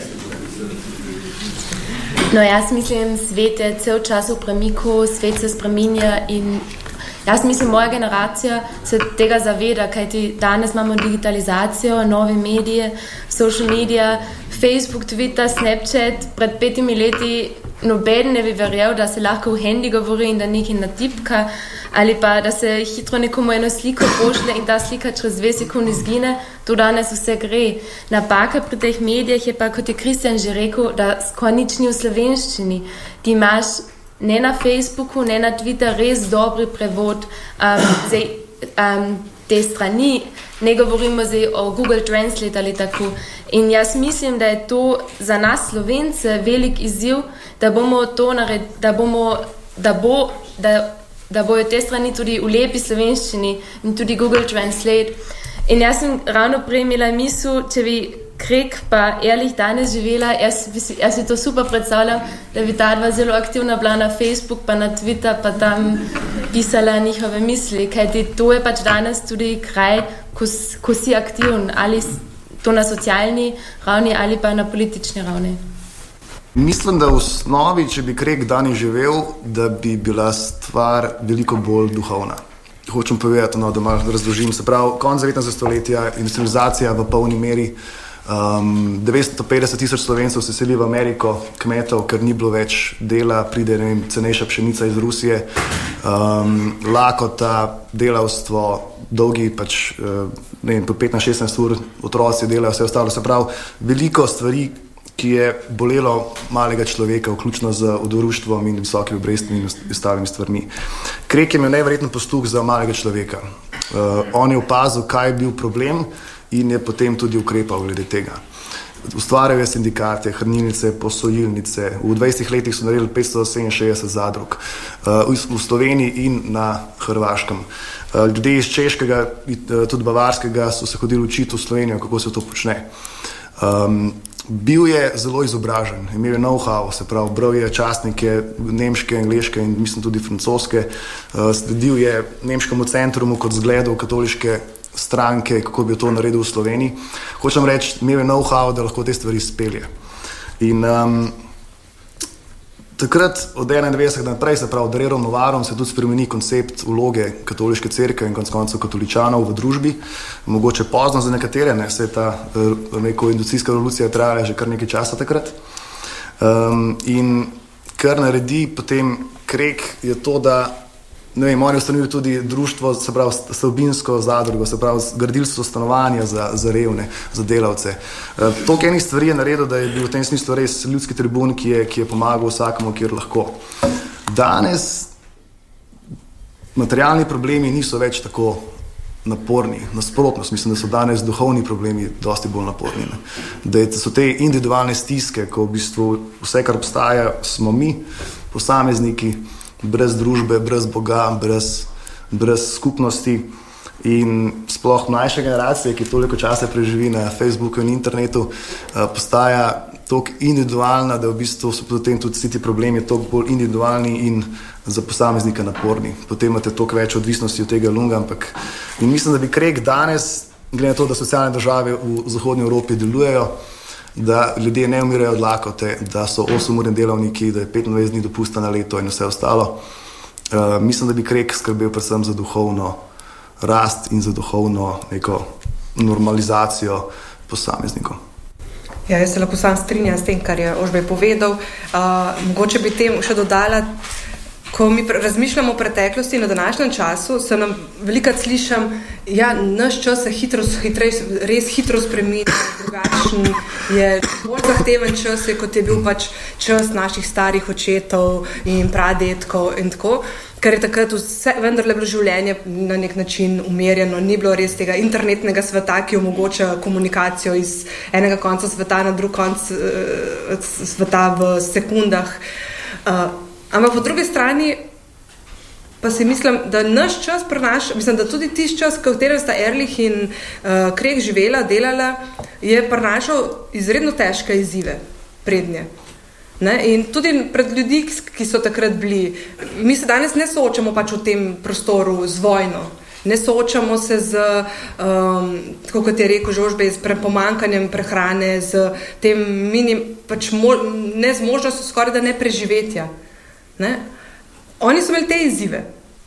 No, jaz mislim, svet je cel čas v premiku, svet se spreminja in jaz mislim, moja generacija se tega zaveda, kajti danes imamo digitalizacijo, nove medije, social media, Facebook, Twitter, Snapchat. Pred petimi leti noben ne bi verjel, da se lahko v Handy govori in da nekaj natipka, ali pa da se hitro nekomu eno sliko pošle in ta slika čez dve sekundi izgine. To danes vse gre. Napaka pri teh medijih je pa, kot je Kristjan že rekel, da skoraj nič ni v slovenščini. Ti imaš ne na Facebooku, ne na Twitter res dobri prevod um, zdaj, um, te strani. Ne govorimo zdaj o Google Translate ali tako. In jaz mislim, da je to za nas Slovence velik izziv, da bomo to naredili, da bomo, da bo, da, da bojo te strani tudi v lepi slovenščini in tudi Google Translate. In jaz sem ravno prej imela misel, če bi Krek pa Erlich danes živela, jaz, jaz si to super predstavljam, da bi ta dva zelo aktivna bila na Facebook pa na Twitter pa tam pisala njihove misli, kajti to je pač danes tudi kraj, ko, ko si aktivn, ali to na socialni ravni ali pa na politični ravni. Mislim, da v osnovi, če bi Krek danes živel, da bi bila stvar veliko bolj duhovna. Hočem povedati, no, da malo razložim. Se pravi, konec devetnajstega stoletja, industrializacija v polni meri, um, devetsto petdeset tisoč Slovencev se seli v Ameriko, kmetov, ker ni bilo več dela, pride ne vem, cenejša pšenica iz Rusije, um, lakota, delavstvo, dolgi pač, ne vem, po petnajst šestnajst ur otroci delajo, vse ostalo. Se pravi, veliko stvari, ki je bolelo malega človeka, vključno z odoruštvom in visokimi obrestmi in ostalimi stvarmi. Krek je imel neverjeten posluh za malega človeka. Uh, on je opazil, kaj je bil problem in je potem tudi ukrepal glede tega. Ustvarjal je sindikate, hranilnice, posojilnice. V dvajsetih letih so naredili petsto sedeminšestdeset zadrug uh, v Sloveniji in na Hrvaškem. Uh, ljudje iz Češkega, tudi Bavarskega so se hodili učiti v Slovenijo, kako se to počne. Um, Bil je zelo izobražen, imel je know-how, se pravi, bral je časnike nemške, angleške in mislim tudi francoske. Sledil je nemškemu centrumu kot zgledu katoliške stranke, kako bi to naredil v Sloveniji. Hočem reči, imel je know-how, da lahko te stvari spelje. In um, takrat od enaindevetdesetega naprej, se pravi, Darerom Novarom se tudi spremeni koncept vloge katoliške cerkve in konec koncev katoličanov v družbi. Mogoče pozno za nekatere, ne, se je ta neko industrijska revolucija trajala že kar nekaj časa takrat. Um, in kar naredi potem Krek je to, da ne vem, oni ustanovili tudi društvo, se pravi stavbinsko zadrugo, se pravi gradili so stanovanja za, za revne, za delavce. E, toliko enih stvari je naredil, da je bil v tem smislu res ljudski tribun, ki je, ki je pomagal vsakemu, kjer lahko. Danes materialni problemi niso več tako naporni, nasprotno, mislim, da so danes duhovni problemi dosti bolj naporni. Ne? Da so te individualne stiske, ko v bistvu vse, kar obstaja, smo mi, posamezniki, brez družbe, brez Boga, brez, brez skupnosti in sploh mlajša generacija, ki toliko časa preživi na Facebooku in internetu, postaja toliko individualna, da v bistvu so potem tudi vsi ti problemi toliko bolj individualni in za posameznika naporni. Potem imate toliko več odvisnosti od tega lunga, ampak in mislim, da bi Krek danes, glede na to, da socialne države v zahodnji Evropi delujejo, da ljudje ne umirajo od lakote, da so osemurni delavniki, da je petindvajset dni dopusta na leto in vse ostalo. Uh, mislim, da bi Krek skrbel predvsem za duhovno rast in za duhovno neko normalizacijo posameznikov. Ja, jaz se lahko sam strinjam s tem, kar je Ožbej povedal. Uh, mogoče bi tem še dodala, ko mi razmišljamo o preteklosti na današnjem času, se nam velikokrat slišam, ja, naš čas se hitro, hitrej, res hitro spremenja, drugačen je, bolj zahteven čas je, kot je bil pač čas naših starih očetov in pradetkov in tako, ker je takrat vse, vendarle bilo življenje na nek način umirjeno, ni bilo res tega internetnega sveta, ki omogoča komunikacijo iz enega konca sveta na drug konc uh, sveta v sekundah. Uh, Ampak po drugi strani pa si mislim, da naš čas prenaša, mislim, da tudi tisti čas, v katerem sta Erlich in uh, Krek živela, delala, je prenašal izredno težke izzive prednje. Ne? In tudi pred ljudi, ki so takrat bili, mi se danes ne soočamo pač v tem prostoru z vojno. Ne soočamo se z, um, tako kot je rekel Ožbej, s pomanjkanjem prehrane, z tem minim, pač mo, nezmožnostjo skoraj da ne preživetja. Ne? Oni so imeli te izzive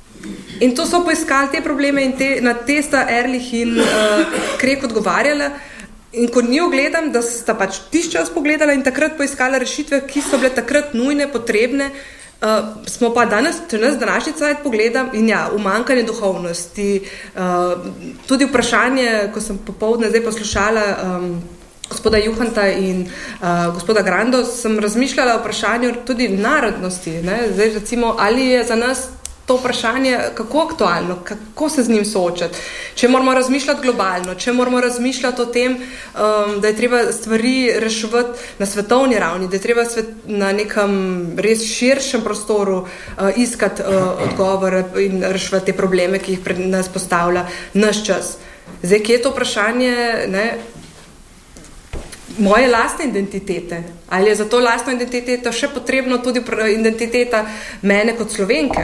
in to so poiskali te probleme in te, na te sta Erlich in uh, Krek odgovarjala in ko njo gledam, da sta pač tisti čas pogledala in takrat poiskala rešitve, ki so bile takrat nujne, potrebne, uh, smo pa danes, če nas današnji cajt pogledam in ja, umanjkanje duhovnosti, uh, tudi vprašanje, ko sem popoldne zdaj poslušala um, gospoda Juhanta in uh, gospoda Grando, sem razmišljala o vprašanju tudi narodnosti. Ne? Zdaj, recimo, ali je za nas to vprašanje kako aktualno, kako se z njim soočati. Če moramo razmišljati globalno, če moramo razmišljati o tem, um, da je treba stvari reševati na svetovni ravni, da je treba svet, na nekem res širšem prostoru uh, iskati uh, odgovore in reševati te probleme, ki jih pred nas postavlja naš čas. Zdaj, kje je to vprašanje, ne, moje lastne identitete? Ali je za to lastno identiteto še potrebno tudi identiteta mene kot Slovenke?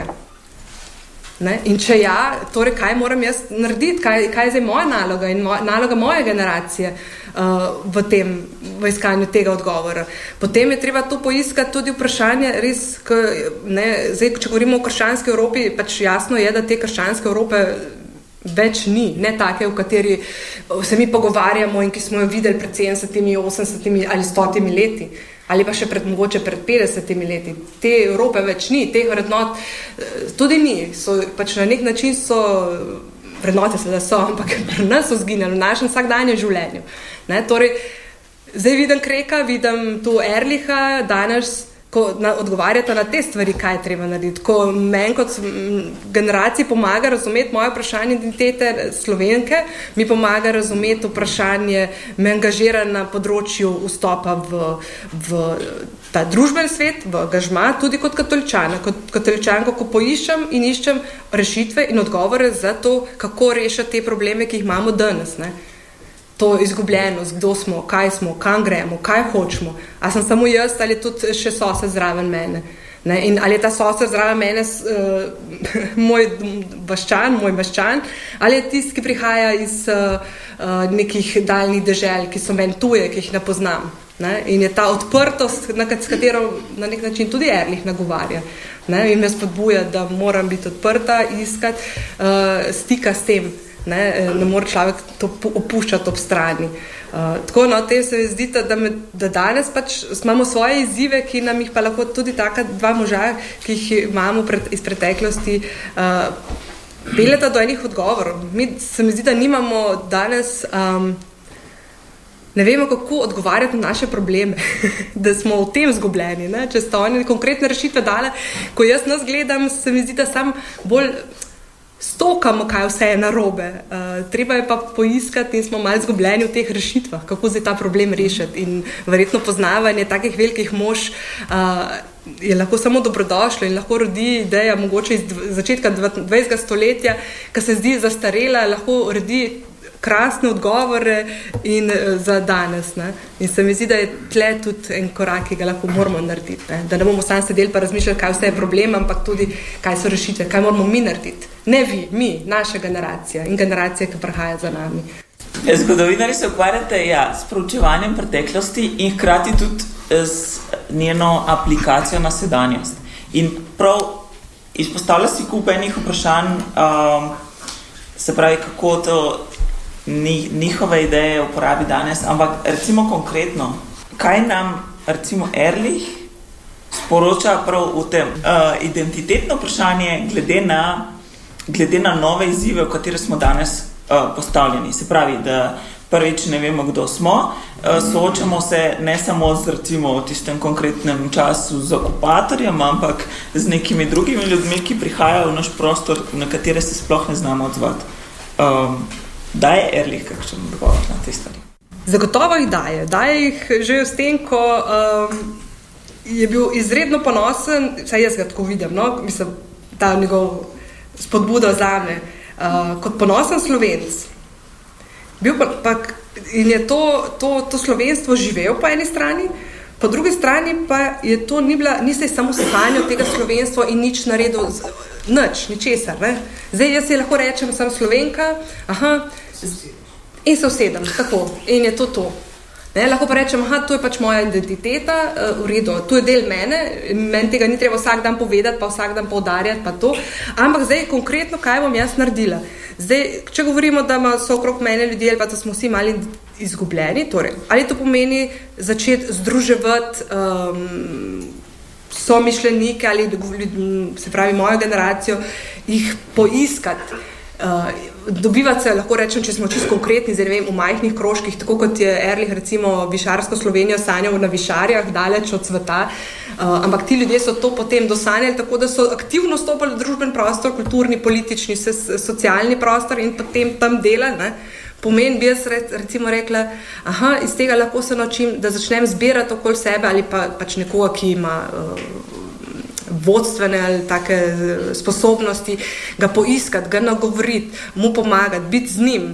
Ne? In če ja, torej kaj moram jaz narediti, kaj, kaj je zdaj moja naloga in moj, naloga moje generacije uh, v tem, v iskanju tega odgovora. Potem je treba tu poiskati tudi vprašanje, res, k, ne, zdaj, če govorimo o krščanski Evropi, pač jasno je, da te krščanske Evrope več ni, ne take, v kateri se mi pogovarjamo in ki smo jo videli pred sedemdesetimi, osemdesetimi ali stotimi leti, ali pa še pred, mogoče pred petdesetimi leti. Te Evrope več ni, teh vrednot tudi ni. So, pač na nek način so, vrednote se da so, ampak pri nas so zginjali, v našem vsakdanjem življenju. Ne, torej, zdaj vidim Kreka, vidim tu Erlicha, danes ko na, odgovarjata na te stvari, kaj je treba narediti. Ko meni kot generaciji pomaga razumeti moje vprašanje identitete Slovenke, mi pomaga razumeti vprašanje, me angažira na področju vstopa v, v ta družben svet, v angažma, tudi kot katoličana. Kot katoličanko, ko poiščem in iščem rešitve in odgovore za to, kako rešiti te probleme, ki jih imamo danes. Ne? To izgubljenost, kdo smo, kaj smo, kam gremo, kaj hočemo. A sem samo jaz ali tudi še sosed zraven mene. Ne? In ali je ta sosed zraven mene uh, moj vaščan, moj vaščan, ali je tist, ki prihaja iz uh, uh, nekih daljnih dežel, ki so meni tuje, ki jih ne poznam. Ne? In je ta odprtost, na katero na nek način tudi Erlich nagovarja. Ne? In me spodbuja, da moram biti odprta, iskati uh, stika s tem. Ne, ne more človek to opuščati ob strani. Uh, tako na tem se mi zdi, da, me, da danes pač imamo svoje izzive, ki nam jih pa lahko tudi taka dva moža, ki jih imamo pred, iz preteklosti, uh, peljeta do enih odgovorov. Mi se mi zdi, da nimamo danes, um, ne vemo, kako odgovarjati na naše probleme, da smo v tem zgubljeni. Ne? Če sta oni konkretne rešitve dale, ko jaz nas gledam, se mi zdi, da sam bolj stokamo, kaj vse je narobe. Uh, treba je pa poiskati in smo malo zgubljeni v teh rešitvah, kako zdaj ta problem rešiti. In verjetno poznavanje takih velikih mož uh, je lahko samo dobrodošlo in lahko rodi ideja mogoče iz začetka dvajsetega stoletja, ki se zdi zastarela, lahko rodi krasne odgovore in uh, za danes. Ne? In se mi zdi, da je tle tudi en korak, ki ga lahko moramo narediti. Ne? Da ne bomo sam sedeli pa razmišljali, kaj vse je problem, ampak tudi, kaj so rešitve, kaj moramo mi narediti. Ne vi, mi, naša generacija in generacija, ki prihaja za nami. Zgodovinarji se ukvarjate ja, s proučevanjem preteklosti in hkrati tudi z njeno aplikacijo na sedanjost. In prav izpostavlja si kup enih vprašanj, um, se pravi, kako to ni, njihove ideje uporabi danes, ampak recimo konkretno, kaj nam recimo Ehrlich sporoča prav v tem uh, identitetno vprašanje glede na, glede na nove izzive, v katere smo danes uh, postavljeni. Se pravi, da prvič ne vemo, kdo smo, uh, soočamo se ne samo z recimo v tistem konkretnem času z okupatorjem, ampak z nekimi drugimi ljudmi, ki prihajajo v naš prostor, na katere se sploh ne znamo odzvati. Um, daje Ehrlich kakšen odgovor na te stvari? Zagotovo jih daje. Daje jih že s tem, ko um, je bil izredno ponosen, vsaj jaz ga tako vidim, no? Mislim, ta njegov spodbudo zame, uh, kot ponosen Slovenc. Bil pa, pa in je to, to, to slovenstvo živel po eni strani, po drugi strani pa je to ni bila, ni se samo sanjal tega slovenstva in nič naredil, nič, ničesar, ne. Zdaj jaz si lahko rečem, sem Slovenka, aha, in se usedem, tako, in je to to. Ne, lahko pa rečem, aha, to je pač moja identiteta, uh, v redu, to je del mene, meni tega ni treba vsak dan povedati, pa vsak dan poudarjati, pa to, ampak zdaj konkretno, kaj bom jaz naredila. Zdaj, če govorimo, da so okrog mene ljudje, ali pa da smo vsi mali izgubljeni, torej, ali to pomeni začeti združevati um, somišljenike ali se pravi mojo generacijo, jih poiskati, uh, dobivati se, lahko rečem, če smo čisto konkretni, zdaj ne vem, v majhnih krožkih, tako kot je Ehrlich recimo višarsko Slovenijo sanjal na višarjah, daleč od sveta, uh, ampak ti ljudje so to potem dosanjali, tako da so aktivno stopili v družben prostor, kulturni, politični, socialni prostor in potem tam delali, ne. Pomen bi jaz recimo rekla, aha, iz tega lahko se naučim, da začnem zbirati okoli sebe ali pa pač nekoga, ki ima uh, vodstvene ali take sposobnosti, ga poiskati, ga nagovoriti, mu pomagati, biti z njim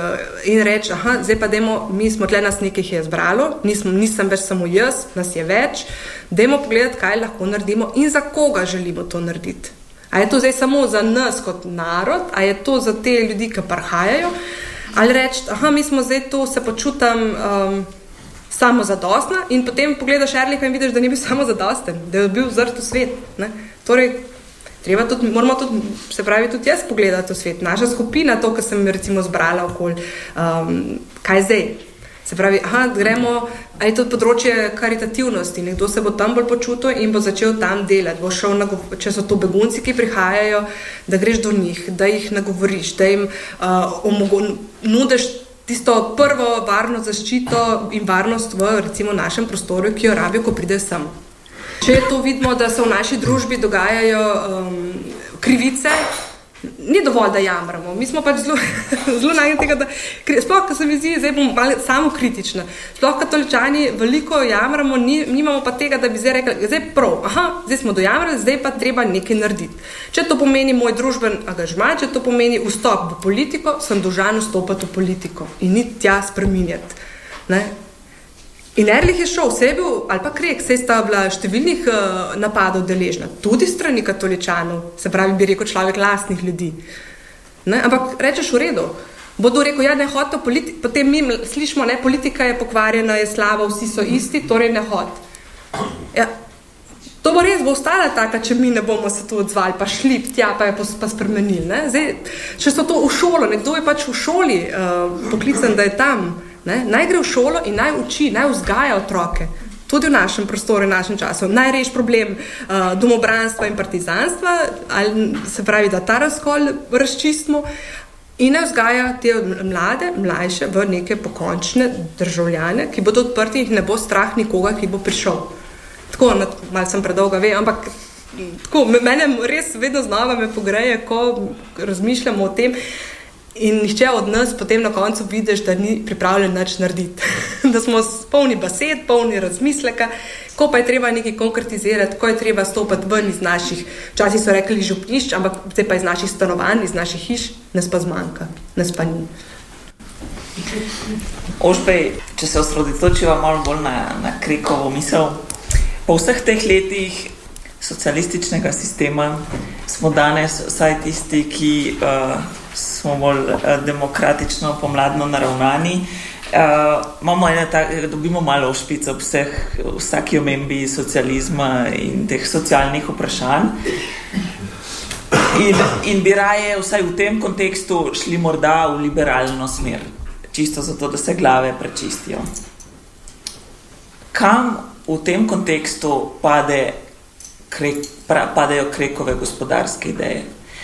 in reči, aha, zdaj pa dajmo, mi smo tle, nas nekaj je zbralo, nisem, nisem več samo jaz, nas je več, dajmo pogledati, kaj lahko naredimo in za koga želimo to narediti. A je to zdaj samo za nas kot narod, a je to za te ljudi, ki prihajajo, ali reči, aha, mi smo zdaj to, se počutam um, samozadostna in potem pogledaš Ehrlicha in vidiš, da ni bil samozadosten, da je bil zrt v svet. Ne? Torej, treba tudi, moramo tudi, se pravi, tudi jaz pogledati v svet. Naša skupina, to, kar sem recimo zbrala okoli, um, kaj zdaj? Se pravi, aha, gremo, ali to področje karitativnosti, nekdo se bo tam bolj počutil in bo začel tam delati, bo šel, če so to begunci, ki prihajajo, da greš do njih, da jih nagovoriš, da jim uh, omogo, nudiš tisto prvo varno zaščito in varnost v recimo našem prostoru, ki jo rabijo, ko pride sem. Če to vidimo, da se v naši družbi dogajajo um, krivice, ni dovolj, da jamramo. Mi smo pač zelo, zelo nagnjeni tega, da sploh, ko se mi zdi, zdaj bom malo samo kritična, sploh katoličani veliko jamramo, ni, nimamo pa tega, da bi zdaj rekli, zdaj prav, aha, zdaj smo dojamrali, zdaj pa treba nekaj narediti. Če to pomeni moj družben angažma, če to pomeni vstop v politiko, sem dolžan vstopati v politiko in ni tja spreminjati. Ne? In Ehrlich je šel, vse je bil, ali pa Krek, vse sta bila številnih uh, napadov deležna, tudi strani katoličanov, se pravi, bi rekel človek lastnih ljudi. Ne? Ampak rečeš v redu, bodo rekel, ja, ne hotel, politi- potem mi slišimo, ne, politika je pokvarjena, je slaba, vsi so isti, torej ne hod. Ja, to bo res, bo ostala taka, če mi ne bomo se to odzvali, pa šli, tja pa je pa spremenili. Ne? Zdaj, če so to v šolo, nekdo je pač v šoli uh, poklican, da je tam, ne? Naj gre v šolo in naj uči, naj vzgaja otroke. Tudi v našem prostoru, v našem času. Naj reši problem uh, domobranstva in partizanstva, ali se pravi, da ta razkol razčistimo in naj vzgaja te mlade, mlajše v neke pokončne državljane, ki bodo odprti in ne bo strah nikoga, ki bo prišel. Tako, malo sem predolga, ve, ampak tako, mene res vedno znova me pogreje, ko razmišljamo o tem, in nihče od nas potem na koncu vidiš, da ni pripravljen nič narediti. Da smo polni besed, polni razmisleka, ko pa je treba nekaj konkretizirati, ko je treba stopiti ven iz naših, včasih so rekli župnišč, ampak zdaj pa iz naših stanovanj, iz naših hiš, nas pa zmanjka, nas pa ni. Ožbej, če se osredotočiva malo bolj na, na Krekovo misel, po vseh teh letih socialističnega sistema smo danes vsaj tisti, ki uh, smo bolj uh, demokratično, pomladno naravnani. Uh, imamo ene tak, dobimo malo špico vseh, vsaki omembi socializma in teh socialnih vprašanj. In, in bi raje vsaj v tem kontekstu šli morda v liberalno smer, čisto zato, da se glave prečistijo. Kam v tem kontekstu pade, krek, pra, padejo Krekove gospodarske ideje?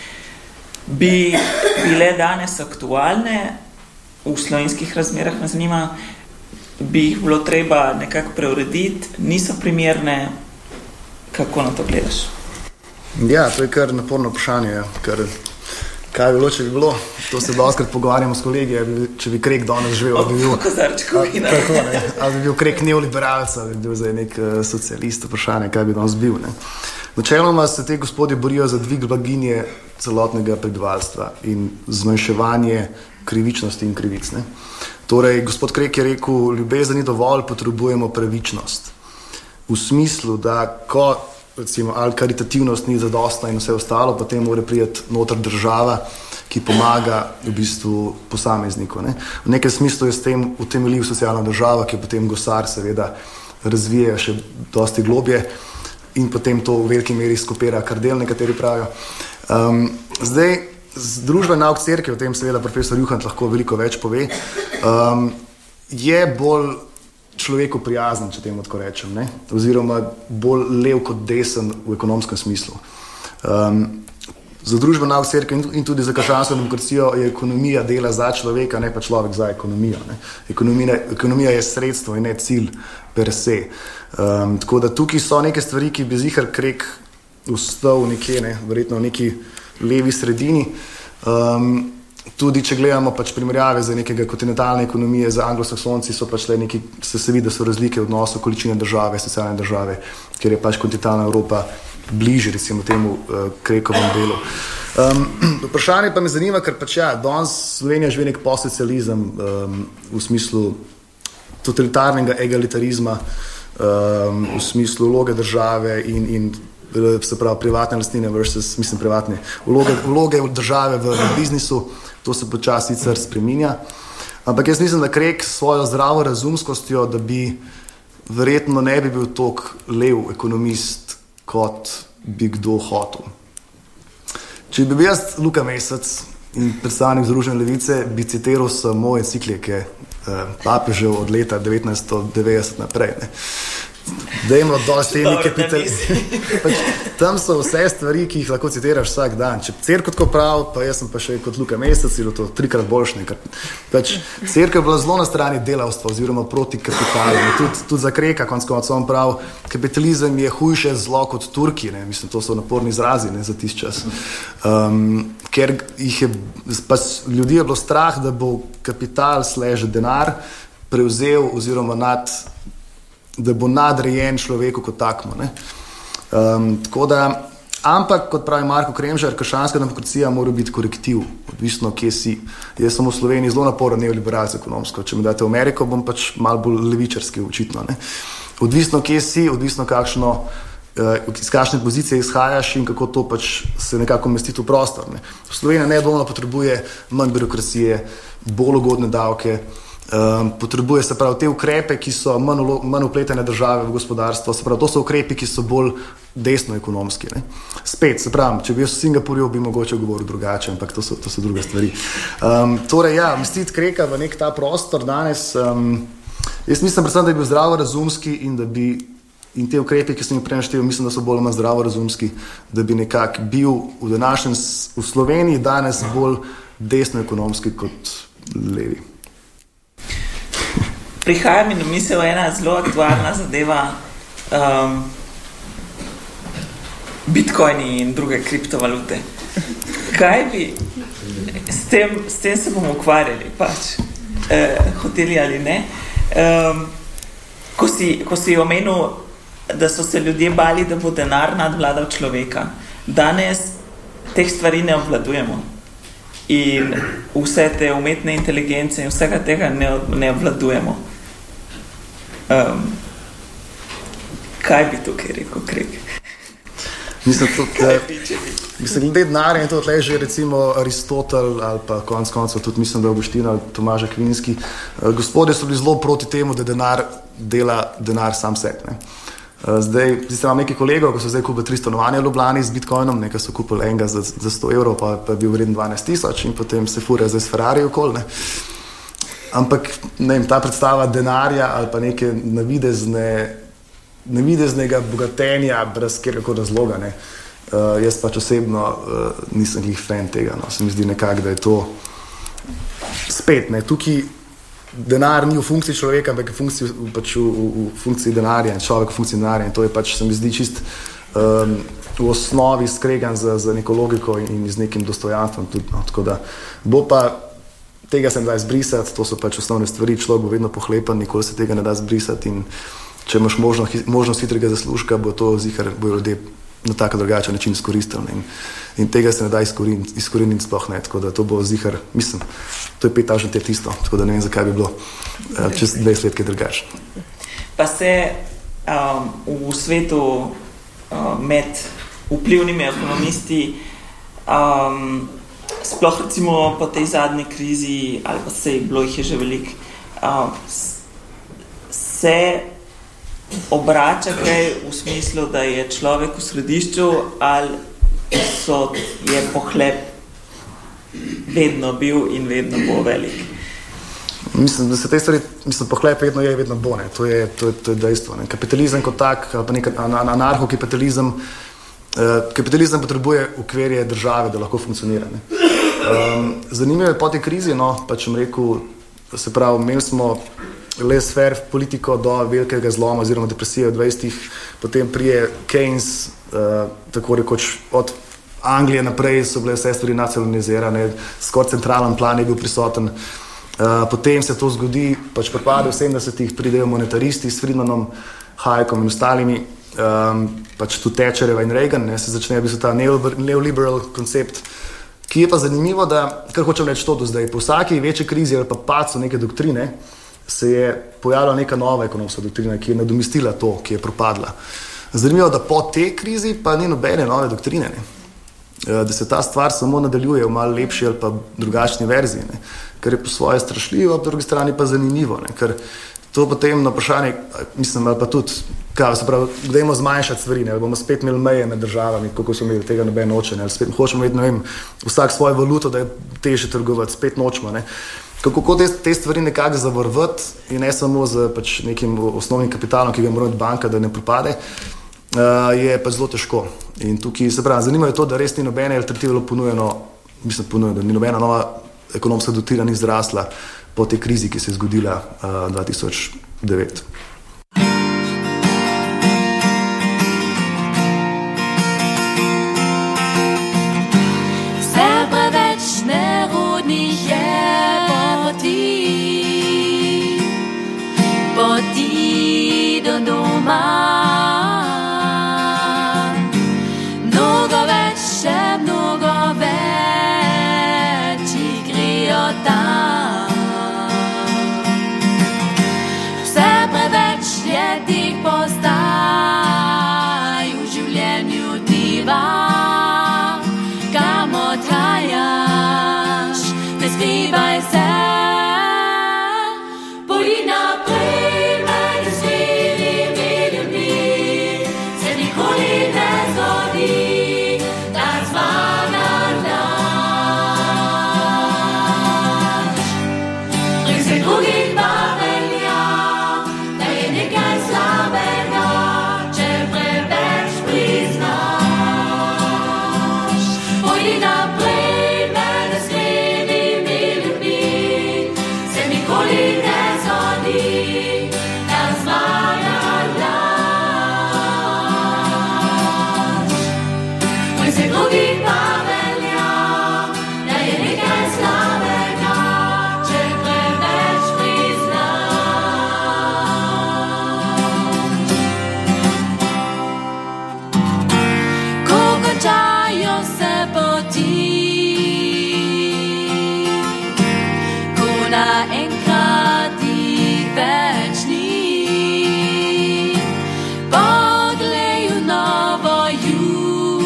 Bi bile danes aktualne v slovenskih razmerah, me zanima, bi jih bilo treba nekako preurediti, niso primerne, kako na to gledaš? Ja, to je kar naporno vprašanje, ker kaj bi bilo, če bi bilo, to se doskrat pogovarjamo s kolegi, če bi Krek danes živel, ali bi bil, tako, ne, ali bi bil Krek neoliberalca, ali bi bil zdaj nek uh, socialist, vprašanje, kaj bi danes bil. Ne. Načeloma se te gospodje borijo za dvig blaginje celotnega prebivalstva in zmanjševanje krivičnosti in krivic. Ne. Torej, gospod Krek je rekel, ljubezen ni dovolj, potrebujemo pravičnost. V smislu, da ko recimo, ali karitativnost ni zadostna in vse ostalo, potem mora priti noter država, ki pomaga v bistvu posamezniku. Ne. V nekem smislu je s tem utemeljil socialna država, ki potem Gosar seveda razvije še dosti globje in potem to v veliki meri skopira Kardel, nekateri pravijo. Um, zdaj, z družbe nauk cerkev, o tem seveda profesor Juhant lahko veliko več pove, um, je bolj človeku prijazen, če temu tako rečem, ne? Oziroma bolj lev kot desen v ekonomskem smislu. Um, za družbo nauk cerkev in tudi za krščansko demokracijo je ekonomija dela za človeka, ne pa človek za ekonomijo. Ne? Ekonomija, ekonomija je sredstvo in ne cilj per se. Um, tako da tukaj so neke stvari, ki bi zihar Krek ustal nekje, ne? Verjetno v neki levi sredini. Um, Tudi, če gledamo pač primerjave za nekega kontinentalne ekonomije, za anglosaksonci so pač le neki, se se vidi, da so razlike v odnosu količine države, socialne države, ker je pač kontinentalna Evropa bliže, recimo temu uh, Krekovem delu. Um, vprašanje pa me zanima, ker pač ja, danes Slovenija živi nek postsocializem um, v smislu totalitarnega egalitarizma, um, v smislu vloge države in, in se pravi privatne lastnine versus, mislim, privatne vloge, vloge države v, v biznisu, to se počasi sicer spreminja. Ampak jaz mislim, da Krek s svojo zdravo razumskostjo, da bi verjetno ne bi bil toliko lev ekonomist, kot bi kdo hotel. Če bi bil jaz Luka Mesec in predstavnik Združene levice, bi citiral samo enciklike eh, papežev od leta devetnajststo devetdeset naprej. Ne. Dajmo dosti temi kapitalizmi. Pač, tam so vse stvari, ki jih lahko citiraš vsak dan. Če cerkev tako prav, pa jaz sem pa še kot Luka Mesec, je to trikrat boljš nekrat. Pač, cerkev je bila zelo na strani delavstva oziroma proti kapitalu. Tudi, tudi za Kreka, konc koncev on prav, kapitalizem je hujše zlo kot Turki, ne? Mislim, to so naporni izrazi, ne, za tisti čas. Um, ker jih je, pač, ljudi je bilo strah, da bo kapital sleže denar prevzel oziroma nad da bo nadrejen človeku kot takmo. Ne? Um, tako da, ampak, kot pravi Marko Kremžar, krščanska demokracija mora biti korektiv, odvisno, kje si. Jaz sem v Sloveniji zelo naporen neoliberalc ekonomsko. Če me date v Ameriko, bom pač malo bolj levičarski, očitno. Ne? Odvisno, kje si, odvisno, kakšno, uh, iz kakšne pozicije izhajaš in kako to pač se nekako umestiti v prostor. Ne? Slovenija nedvomno potrebuje manj birokracije, bolj ugodne davke, Um, potrebuje se pravi te ukrepe, ki so manj, manj upletene države v gospodarstvo, se pravi, to so ukrepi, ki so bolj desno ekonomski. Ne? Spet, se pravi, če bi jaz v Singapurju, bi mogoče govoril drugače, ampak to so, to so druge stvari. Um, torej, ja, mestiti Kreka v nek ta prostor danes, um, jaz mislim predvsem, da je bil zdravo razumski in da bi in te ukrepe, ki sem jih prenaštel, mislim, da so bolj manj zdravo razumski, da bi nekak bil v današnjem, v Sloveniji danes bolj desno ekonomski kot levi. Prihaja mi na misel ena zelo aktualna zadeva, um, bitcoini in druge kriptovalute. Kaj bi, s tem, s tem se bomo ukvarjali, pač, eh, hoteli ali ne. Um, ko, si, ko si omenil, da so se ljudje bali, da bo denar nadvladal človeka, danes teh stvari ne obvladujemo. In vse te umetne inteligence in vsega tega ne, ne obvladujemo. Um, kaj bi tukaj rekel Krek? Mislim, da mislim, glede denarja in to tle že recimo Aristotel ali pa konec koncev tudi mislim, da Augustin ali Tomaž Akvinski. Gospodje so bili zelo proti temu, da denar dela denar sam sebi. Ne. Zdaj, zdaj imam nekaj kolegov, ko so zdaj kupili tri stanovanja v Ljubljani z bitcoinom, nekaj so kupili enega za, za sto evrov, pa, pa je bil vreden dvanajst tisoč in potem se fura zdaj s Ferrari okoli. Ne. Ampak ne vem, ta predstava denarja ali pa neke navidezne, navideznega bogatenja brez kjerkoli razloga, ne. Uh, jaz pač osebno uh, nisem glih fan tega, no. Se mi zdi nekako, da je to spet, ne, tukaj denar ni v funkciji človeka, ampak je funkciji, pač v, v, v funkciji denarja in človek v funkciji denarja in to je pač, se mi zdi čist um, v osnovi skregan za, za neko logiko in, in z nekim dostojanstvom tudi, no. Tako da bo pa tega se ne da izbrisati, to so pač osnovne stvari, človek bo vedno pohlepan, nikoli se tega ne da izbrisati in če imaš možnost, možnost hitrega zaslužka, bo to zihar, bojo ljudje na tako drugačen način izkoristili in, in tega se ne da izkoreniti, izkoreniti sploh ne, tako da to bo zihar, mislim, to je petažno te tisto, tako da ne vem, zakaj bi bilo uh, čez dvajset let kaj drugačno. Pa se um, v svetu uh, med vplivnimi ekonomisti um, sploh recimo po tej zadnji krizi, ali pa se bilo jih je že veliko, um, se obrača kaj v smislu, da je človek v središču ali so, je pohlep vedno bil in vedno bo velik? Mislim, da se te stvari, mislim, pohlep vedno je, vedno bo, ne. To je, to je, to je dejstvo. Ne. Kapitalizem kot tak, ali pa nek anarhokapitalizem, eh, kapitalizem potrebuje okvirje države, da lahko funkcionira. Ne. Um, zanimivo je po tej krizi, no, pa če bom rekel, se pravi, imeli smo laissez-faire politiko do velikega zloma oziroma depresije v dvajsetih, potem prije Keynes, uh, tako rekoč od Anglije naprej so bile vse stvari nacionalizirane, skoraj centralen plan je bil prisoten. Uh, potem se to zgodi, pač propade v sedemdesetih, pridejo monetaristi s Friedmanom, Hayekom in ostalimi, um, pač tu Thatcherjeva in Reagan, ne, se začne v bistvu ta neoliberal koncept, ki je pa zanimivo, da, kar hočem reči to do zdaj, po vsaki večji krizi ali pa padcu neke doktrine, se je pojavila neka nova ekonomska doktrina, ki je nadomestila to, ki je propadla. Zanimivo, da po tej krizi pa ni nobene nove doktrine, ne. Da se ta stvar samo nadaljuje v malo lepši ali pa drugačni verziji, ne. Ker je po svoje strašljivo, po drugi strani pa zanimivo, ne. Ker to potem na vprašanje, mislim, ali pa tudi, kaj se pravi, dajmo zmanjšati stvari, ne, ali bomo spet imeli meje med državami, kako so imeli tega noben noče, ne, ali spet hočemo imeti, ne vem, vsak svojo valuto, da je težje trgovati, spet nočemo, ne. Kako te, te stvari nekako zavrvati in ne samo z pač nekim osnovnim kapitalom, ki ga mora imeti banka, da ne propade, uh, je pač zelo težko. In tukaj se pravi, zanimivo je to, da res ni nobene alternative ponujeno, mislim ponujeno, da ni nobena nova ekonomska doktrina ni zrasla po tej krizi, ki se je zgodila uh, dva tisoč devet. Vse preveč nerodnih je poti do doma. Mnogo več, še mnogo več igrijo tam. Vse preveč je tih postaj v življenju dneva. Kam odhajaš, ne skrivaj se. Poglej v novo jug.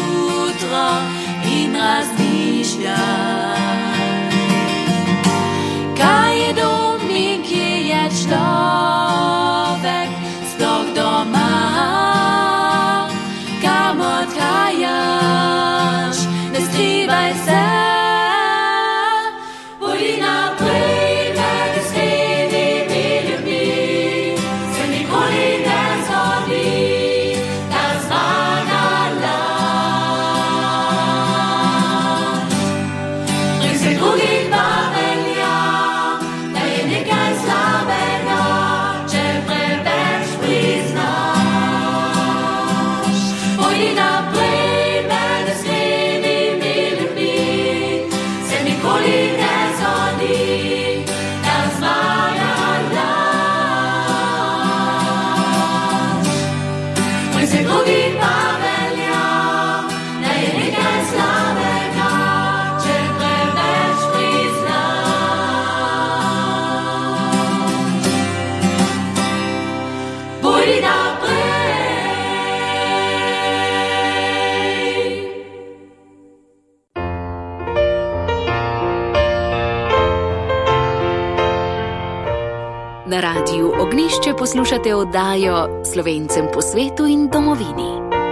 Radiu Ognjišče poslušate oddajo Slovencem po svetu in domovini.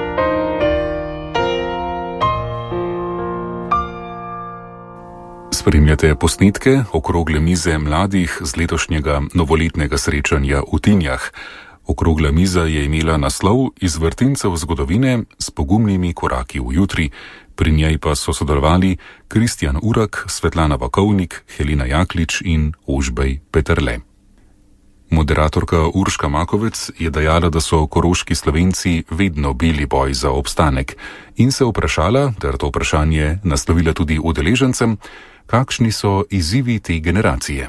Spremljate posnetke okrogle mize mladih z letošnjega novoletnega srečanja v Tinjah. Okrogla miza je imela naslov Iz vrtincev zgodovine s pogumnimi koraki v jutri. Pri njej pa so sodelovali Kristjan Urak, Svetlana Vakovnik, Helena Jaklič in Ožbej Peterle. Moderatorka Urška Makovec je dejala, da so koroški Slovenci vedno bili boj za obstanek in se vprašala, ter to vprašanje naslovila tudi udeležencem, kakšni so izzivi te generacije.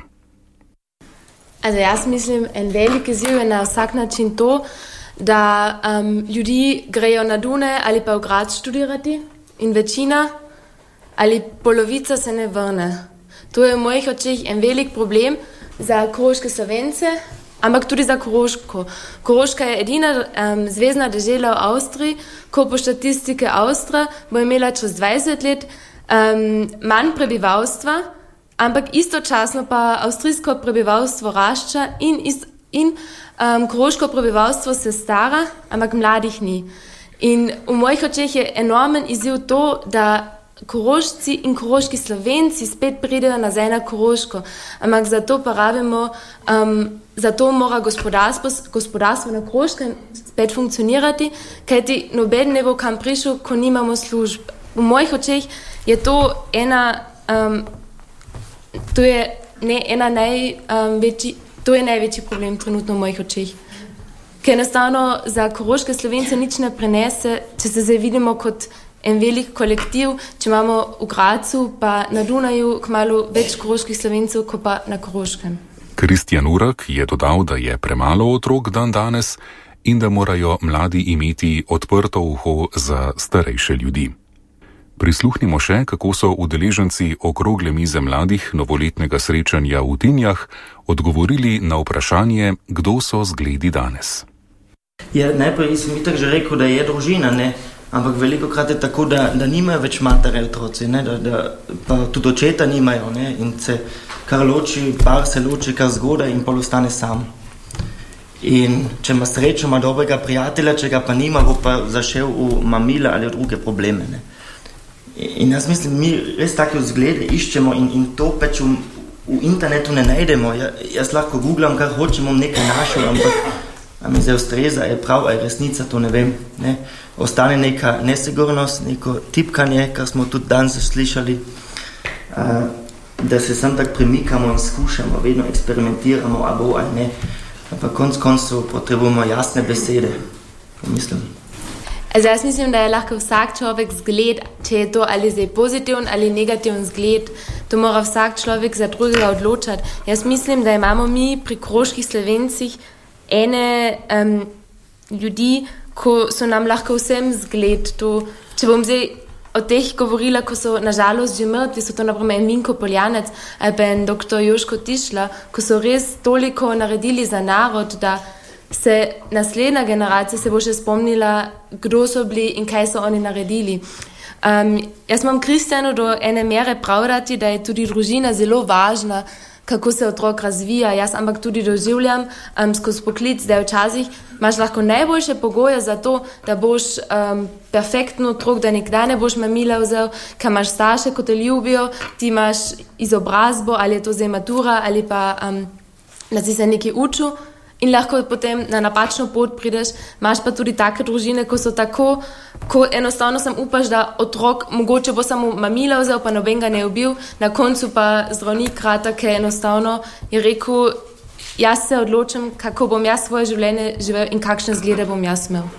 Also jaz mislim, en velik izziv je na vsak način to, da um, ljudi grejo na Dune ali pa v grad študirati in večina ali polovica se ne vrne. To je v mojih očeh en velik problem za koroške Slovence, ampak tudi za Koroško. Koroška je edina um, zvezna dežela v Avstriji, ko po statistike Avstrija bo imela čez dvajset let um, manj prebivalstva, ampak istočasno pa avstrijsko prebivalstvo rašča in, in um, koroško prebivalstvo se stara, ampak mladih ni. In v mojih očeh je enormen izziv to, da Korošci in koroški Slovenci spet pridejo nazaj na Koroško, ampak zato pa rabimo, um, zato mora gospodarstvo, gospodarstvo na Koroškem spet funkcionirati, kajti noben ne bo kam prišel, ko nimamo služb. V mojih očeh je to ena, um, to je ne ena največji, um, to je največji problem trenutno v mojih očeh. Ker enostavno za koroške Slovence nič ne prenese, če se zdaj vidimo kot en velik kolektiv, če imamo v Gracu pa na Dunaju kmalu več koroških Slovencev, kot pa na Koroškem. Kristjan Urak je dodal, da je premalo otrok dan danes in da morajo mladi imeti odprto uho za starejše ljudi. Prisluhnimo še, kako so udeleženci okrogle mize mladih novoletnega srečanja v Tinjah odgovorili na vprašanje, kdo so zgledi danes. Ja, najprej sem itak že rekel, da je družina, ne? Ampak veliko krat je tako, da, da nimajo več matere otroci, ne? Da, da pa tudi očeta nimajo, ne? In se kar loči, par se loči kar zgodaj in pol ostane sam. In če ima srečo, ima dobrega prijatelja, če ga pa nima, bo pa zašel v mamila ali v druge probleme, ne? In jaz mislim, mi res take vzglede iščemo in, in to pač v, v internetu ne najdemo. Ja, jaz lahko googlam, kar hočem, bom nekaj našel, ampak a mi zdaj ustreza, je prav, a je resnica, to ne vem. Ne? Ostane neka nesigurnost, neko tipkanje, kar smo tudi danes slišali, uh, da se sem tak premikamo in skušamo, vedno eksperimentiramo, a bo ali ne. Ampak konc koncev potrebujemo jasne besede, mislim. Also jaz mislim, da je lahko vsak človek zgled, če je to ali zdaj pozitiven ali negativen zgled, to mora vsak človek za drugega odločati. Jaz mislim, da imamo mi pri koroških Slovencih ene um, ljudi, ko so nam lahko vsem zgled. To, če bom zdaj o teh govorila, ko so nažalost že mrtvi, so to naprimer en Minko Poljanec ali pa en doktor Joško Tišla, ko so res toliko naredili za narod, da se naslednja generacija se bo še spomnila, kdo so bili in kaj so oni naredili. Um, jaz imam Kristjanu do ene mere pravdati, da je tudi družina zelo važna, kako se otrok razvija. Jaz ampak tudi doživljam um, skozi poklic, da včasih imaš lahko najboljše pogoje za to, da boš um, perfektno otrok, da nikdaj ne boš mamila vzel, ker imaš starše, ko te ljubijo, ti imaš izobrazbo, ali je to zdaj matura, ali pa um, da si se nekaj učil, in lahko potem na napačno pot prideš. Imaš pa tudi take družine, ko so tako, ko enostavno sem upaš, da otrok mogoče bo samo mamila vzel, pa noben ga ne ubil, na koncu pa zdravnik krata, ker enostavno je rekel, jaz se odločim, kako bom jaz svoje življenje živel in kakšne zglede bom jaz imel.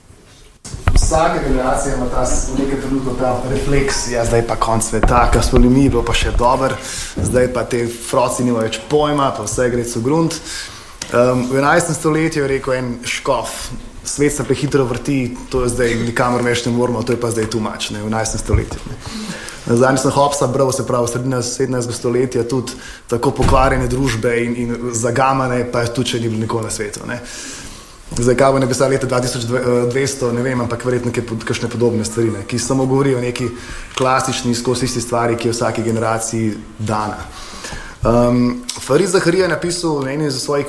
Vsaka generacija ima ta nekaj trenutno ta refleks, ja, zdaj pa konc sveta, kar smo li mi, bilo pa še dober, zdaj pa te froci nima več pojma, pa vse gre so grunt. Um, v enajstem stoletju je rekel en škof, svet se prehitro vrti, to je zdaj nikamor več ne moramo, to je pa zdaj too much, ne, v enajstem stoletju. Ne. Zdaj sem Hobbesa bral, se pravi, v sredini sedemnajstega stoletja tudi tako pokvarjene družbe in, in zagamane, pa tudi še ni bilo nikoli na svetu. Ne. Zdaj, kaj bo ne pisali leta dva tisoč dvesto, ne vem, ampak verjetno kakšne podobne stvari, ne, ki samo govorijo o neki klasični skozi isti stvari, ki je vsaki generaciji dana. Um, Farid Zaharija je napisal v eni za svojih knjig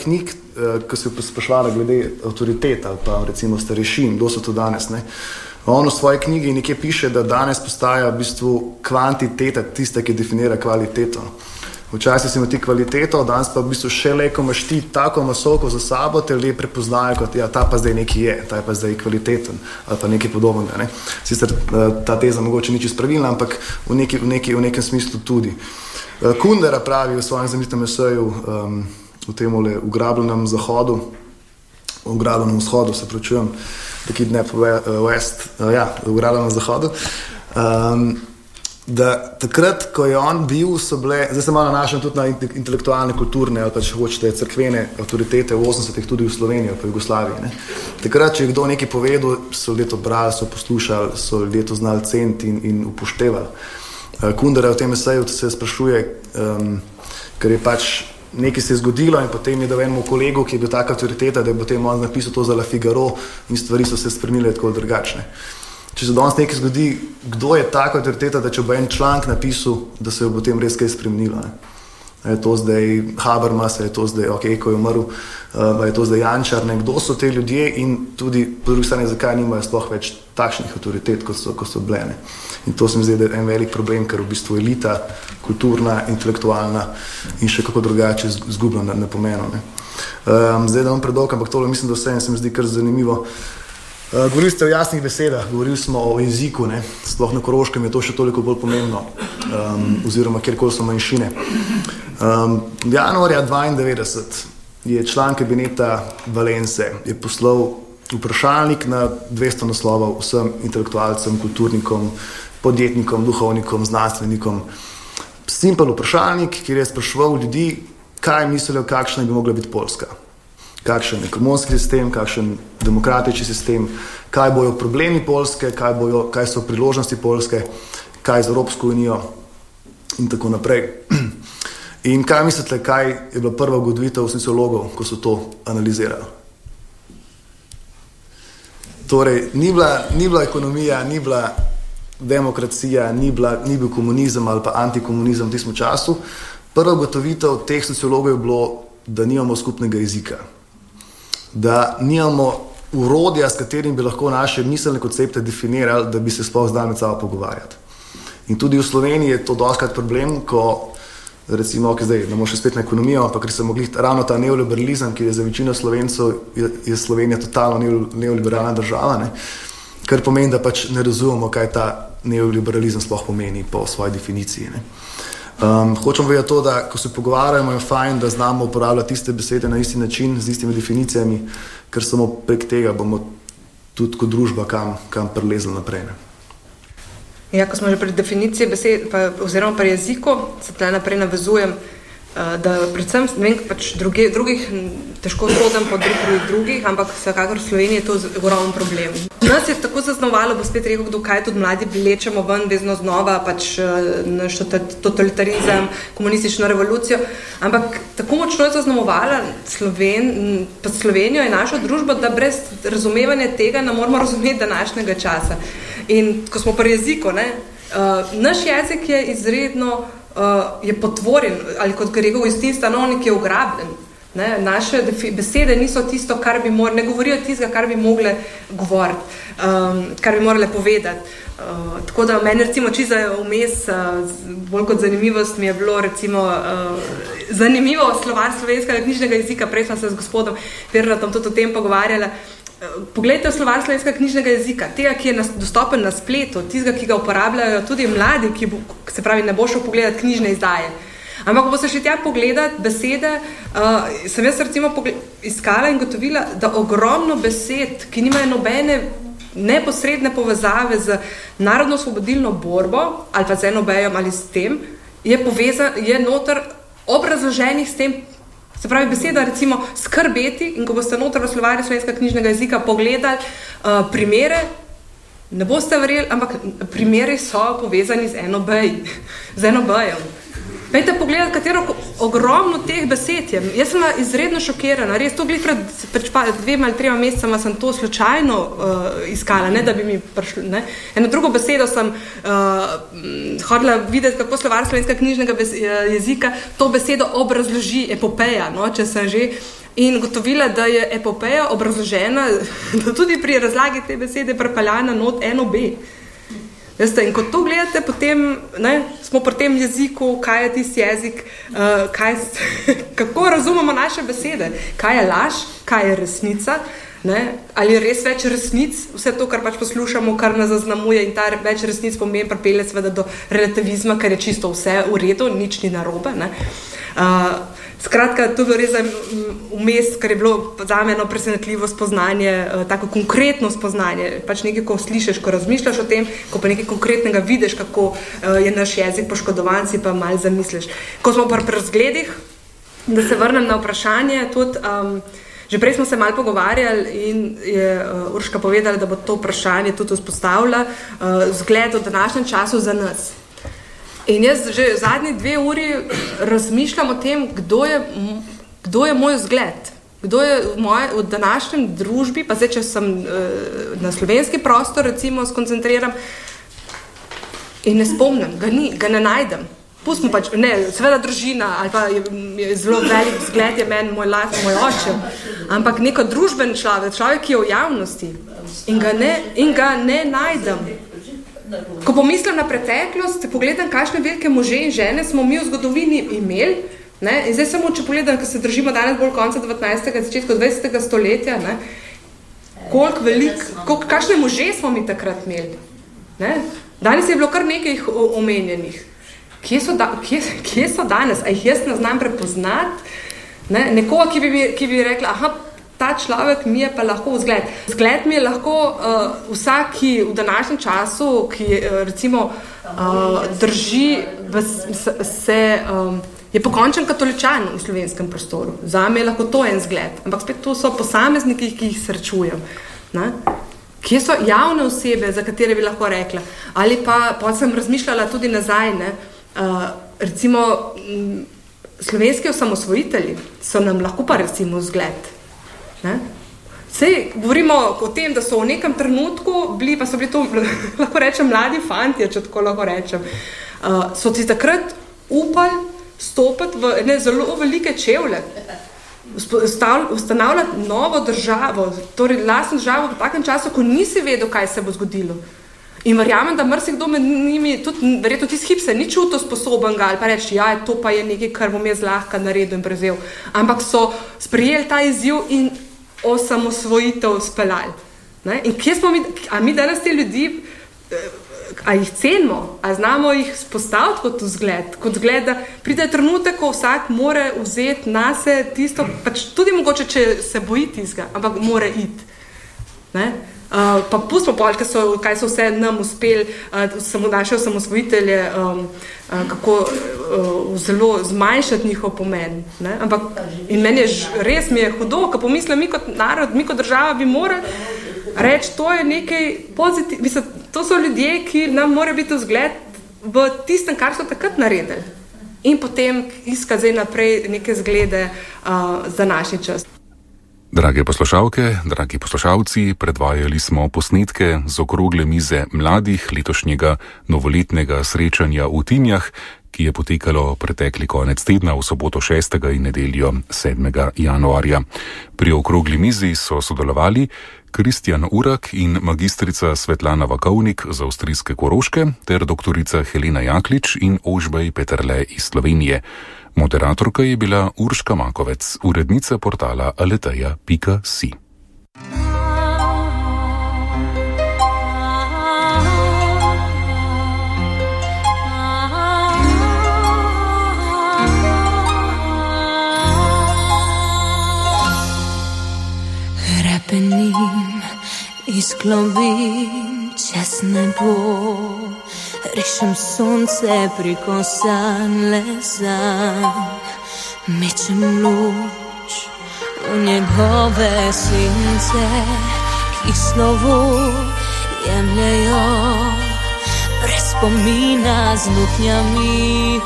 ko se je sprašvala glede avtoritet ali pa recimo starešin, kdo so to danes, ne. On v svoji knjigi nekje piše, da danes postaja v bistvu kvantiteta tista, ki definira kvaliteto. Včasih si imel ti kvaliteto, danes pa v bistvu še le, ko imaš ti tako masovko za sabo, te ljudje prepoznajo kot, ja, ta pa zdaj nekaj je, ta je pa zdaj kvaliteten ali pa nekaj podobnega, ne. Sicer ta teza mogoče ni čisto pravilna, ampak v, neki, v, neki, v nekem smislu tudi. Kundera pravi v svojem znamenitem eseju um, v temole ugrabljenem zahodu, ugrabljenem vzhodu, se pravčujem, The Kidnap West, uh, ja, ugrabljenem zahodu, um, da takrat, ko je on bil, so bile, zdaj se malo nanašam tudi na intelektualne, kulturne ali pa če hočete crkvene avtoritete v osemdesetih tudi v Sloveniji ali pa v Jugoslaviji. Ne. Takrat, če je kdo nekaj povedal, so ljudje to brali, so poslušali, so ljudje to znali ceniti in, in upoštevali. Kundera v tem eseju se sprašuje, um, ker je pač nekaj se je zgodilo in potem je dal enemu kolegu, ki je bil taka avtoriteta, da je potem on napisal to za La Figaro in stvari so se spremenile tako drugačne. Če se danes nekaj zgodi, kdo je taka avtoriteta, da če bo en članek napisal, da se je potem res kaj spremenilo. Ne? Je to zdaj Habermas, je to zdaj, ok, ko je umrl, uh, je to zdaj Jančar, ne? Kdo so te ljudje in tudi po drugi strani, zakaj nimajo sploh več takšnih avtoritet, kot so, kot so bile. Ne? In to se mi zdi, da je en velik problem, ker v bistvu elita, kulturna, intelektualna in še kako drugače zgublja na, na pomenu. Ne? Um, zdaj, da vam predolg, ampak tole mislim, da vse in se mi zdi kar zanimivo. Uh, govorili ste o jasnih besedah, govorili smo o jeziku, ne? Sploh na Koroškem je to še toliko bolj pomembno, um, oziroma kjerkoli so manjšine. Um, januarja dvaindevetdeset je član kabineta Valence je poslal vprašalnik na dvesto naslovov vsem intelektualcem, kulturnikom, podjetnikom, duhovnikom, znanstvenikom. Simpel vprašalnik, kjer je spraševal ljudi, kaj mislijo, kakšna bi mogla biti Poljska. Kakšen ekonomski sistem, kakšen demokratični sistem, kaj bojo problemi Poljske, kaj, bojo, kaj so priložnosti Poljske, kaj z Evropsko unijo in tako naprej. In kaj mislite, kaj je bila prva ugotovitev sociologov, ko so to analizirali? Torej, ni bila, ni bila ekonomija, ni bila demokracija, ni, bila, ni bil komunizem ali pa antikomunizem v tistem času. Prva ugotovitev teh sociologov je bilo, da nimamo skupnega jezika. Da nimamo urodja, s katerim bi lahko naše miselne koncepte definirali, da bi se sploh znali med sabo pogovarjati. In tudi v Sloveniji je to dostikrat problem, ko recimo, ok, zdaj, ne bomo še spet na ekonomijo, ampak ker se mogli ravno ta neoliberalizem, ki je za večino Slovencev, je, je Slovenija totalno neoliberalna država, ne? Kar pomeni, da pač ne razumemo, kaj ta neoliberalizem sploh pomeni po svoji definiciji. Ne? Um, hočem povedati to, da ko se pogovarjamo, je fajn, da znamo uporabljati tiste besede na isti način, z istimi definicijami, ker samo prek tega bomo tudi kot družba kam, kam prelezli naprej. Ne? Ja, ko smo že pri definiciji besed, pa, oziroma pri jeziku, se tle naprej navezujem, da predvsem, ne vem, pač druge, drugih težko sodim po drugih, drugih, ampak vsekakor v Sloveniji je to ogromen problem. Nas je tako zaznovalo, bo spet rekel, kdo kaj tudi mladi vlečemo ven, vezno znova, pač naš totalitarizem, komunistično revolucijo, ampak tako močno je zaznamovala Sloven, pa Slovenijo in našo družbo, da brez razumevanja tega ne moramo razumeti današnjega časa. In ko smo pri jeziku, ne, uh, naš jezik je izredno Uh, je potvoren, ali kot ga rekel Justin Stanovnik, je ugrabljen. Ne? Naše besede niso tisto, kar bi morali, ne govorijo tistega, kar bi mogle govoriti, um, kar bi morali povedati. Uh, tako da meni recimo čisto vmes, uh, bolj kot zanimivost mi je bilo recimo uh, zanimivo slovar slovenskega knjižnega jezika, prej sem se z gospodom Pirnatom tudi o tem pogovarjala. Poglejte v slovar slovenskega knjižnega jezika, tega, ki je dostopen na spletu, tistega, ki ga uporabljajo tudi mladi, ki bo, se pravi, ne bo šel pogledati knjižne izdaje. Ampak ko bo se še tja pogledati besede, uh, sem jaz recimo iskala in gotovila, da ogromno besed, ki nimajo nobene neposredne povezave z narodno-osvobodilno borbo ali pa z eno bejom ali s tem, je povezan, je noter obrazloženih s tem. Se pravi, beseda recimo skrbeti, in ko boste noter v slovarju slovenskega knjižnega jezika pogledali uh, primere, ne boste verjeli, ampak primeri so povezani z eno bej, z eno bejo. Pejte pogledati, katero ogromno teh besed je. Jaz sem izredno šokirana, res to glih pred pač pa dvema ali trema mesecama sem to slučajno uh, iskala, ne da bi mi prišli, ne. Eno drugo besedo sem uh, hodila videti, kako slovar slovenskega knjižnega bes- jezika to besedo obrazloži, epopeja, no, če sem že, in gotovila, da je epopeja obrazložena, da tudi pri razlagi te besede prepeljana not eno B. Veste, in ko to gledate, potem ne, smo pri tem jeziku, kaj je tisti jezik, uh, kaj, kako razumemo naše besede, kaj je laž, kaj je resnica, ne, ali je res več resnic, vse to, kar pač poslušamo, kar nas zaznamuje in ta več resnic pomeni pripelje seveda do relativizma, ker je čisto vse v redu, nič ni narobe. Ne. Uh, Skratka, to je bilo res vmes, kar je bilo za mene presenetljivo spoznanje, tako konkretno spoznanje, pač nekaj, ko slišiš, ko razmišljaš o tem, ko pa nekaj konkretnega vidiš, kako je naš jezik poškodovan, si pa malo zamisliš. Ko smo pa pri razgledih, da se vrnem na vprašanje, tudi, um, že prej smo se malo pogovarjali in je uh, Urška povedala, da bo to vprašanje tudi vzpostavila uh, zgled v današnjem času za nas. In jaz že zadnji dve uri razmišljam o tem, kdo je, kdo je moj vzgled, kdo je v, moj, v današnjem družbi, pa zdaj, če sem uh, na slovenski prostor, recimo, skoncentriram in ne spomnim, ga ni, ga ne najdem. Pustimo pač, ne, seveda družina, ali pa je, je zelo velik vzgled, je meni moj last, moj oče, ampak neko družben človek, človek, ki je v javnosti in ga ne, in ga ne najdem. Ko pomislim na preteklost, pogledam, kakšne velike može in žene smo mi v zgodovini imeli, ne? In zdaj samo, če pogledam, ko se držimo danes bolj konca devetnajstega, začetka dvajsetega stoletja, ne? Koliko velik, koliko, kakšne može smo mi takrat imeli. Ne? Danes je bilo kar nekaj omenjenih. Kje so, da, kje, kje so danes? A jih jaz ne znam prepoznati? Ne? Nekoga, ki bi, ki bi rekla, aha, ta človek mi je pa lahko vzgled. Vzgled mi je lahko uh, vsak, ki v današnjem času, ki uh, recimo uh, drži, v, se, um, je pokončen katoličan v slovenskem prostoru. Zame je lahko to en zgled. Ampak spet to so posamezniki, ki jih srečujem. Ne? Kje so javne osebe, za katere bi lahko rekla? Ali pa, pa sem razmišljala tudi nazaj, ne? Uh, recimo m, slovenski osamosvojitelji so nam lahko pa recimo vzgled. Ne? Sej, govorimo o tem, da so v nekem trenutku bili, pa so bili to, lahko rečem, mladi fantje, če tako lahko rečem, uh, so si takrat upali stopiti v ne zelo velike čevlje, ustanavljati novo državo, torej lastno državo v takem času, ko nisi vedel, kaj se bo zgodilo. In verjamem, da marsikdo med njimi, tudi verjetno tisti hip se ni čutil sposoben ga, ali pa reči, ja, to pa je nekaj, kar bom jaz lahko naredil in prezel. Ampak so sprejeli ta izziv in osamosvojitev speljali. Ne? In kje smo mi, a mi danes te ljudi, a jih cenimo, a znamo jih spostaviti kot vzgled, kot vzgled, da pride trenutek, ko vsak more vzeti nase tisto, pač tudi mogoče, če se boji tistega, ampak more iti. Ne? Uh, pa pustimo pol, kaj so, kaj so vse nam uspeli, uh, samo naše osamosvojitelje, um, uh, kako uh, zelo zmanjšati njihov pomen. Ne? Ampak in meni je ž, res mi je hudo, ko pomislim, mi kot narod, mi kot država bi morali reči, to je nekaj pozitiv, mislim, to so ljudje, ki nam mora biti vzgled v tistem, kar so takrat naredili. In potem iskati zdaj naprej neke zglede uh, za naši čas. Drage poslušalke, dragi poslušalci, predvajali smo posnetke z okrogle mize mladih letošnjega novoletnega srečanja v Tinjah, ki je potekalo pretekli konec tedna v soboto šestega in nedeljo sedmega januarja. Pri okrogli mizi so sodelovali Kristjan Urak in magistrica Svetlana Vakovnik z avstrijske Koroške ter doktorica Helena Jaklič in Ožbej Peterle iz Slovenije. Moderatorka je bila Urška Makovec, urednica portala aleteja pika si. Hrepenim izklobim čez nebo, rišem sonce preko sanle zanj, mečem luč v njegove sence, ki slovo jemljajo brez spomina z luknjami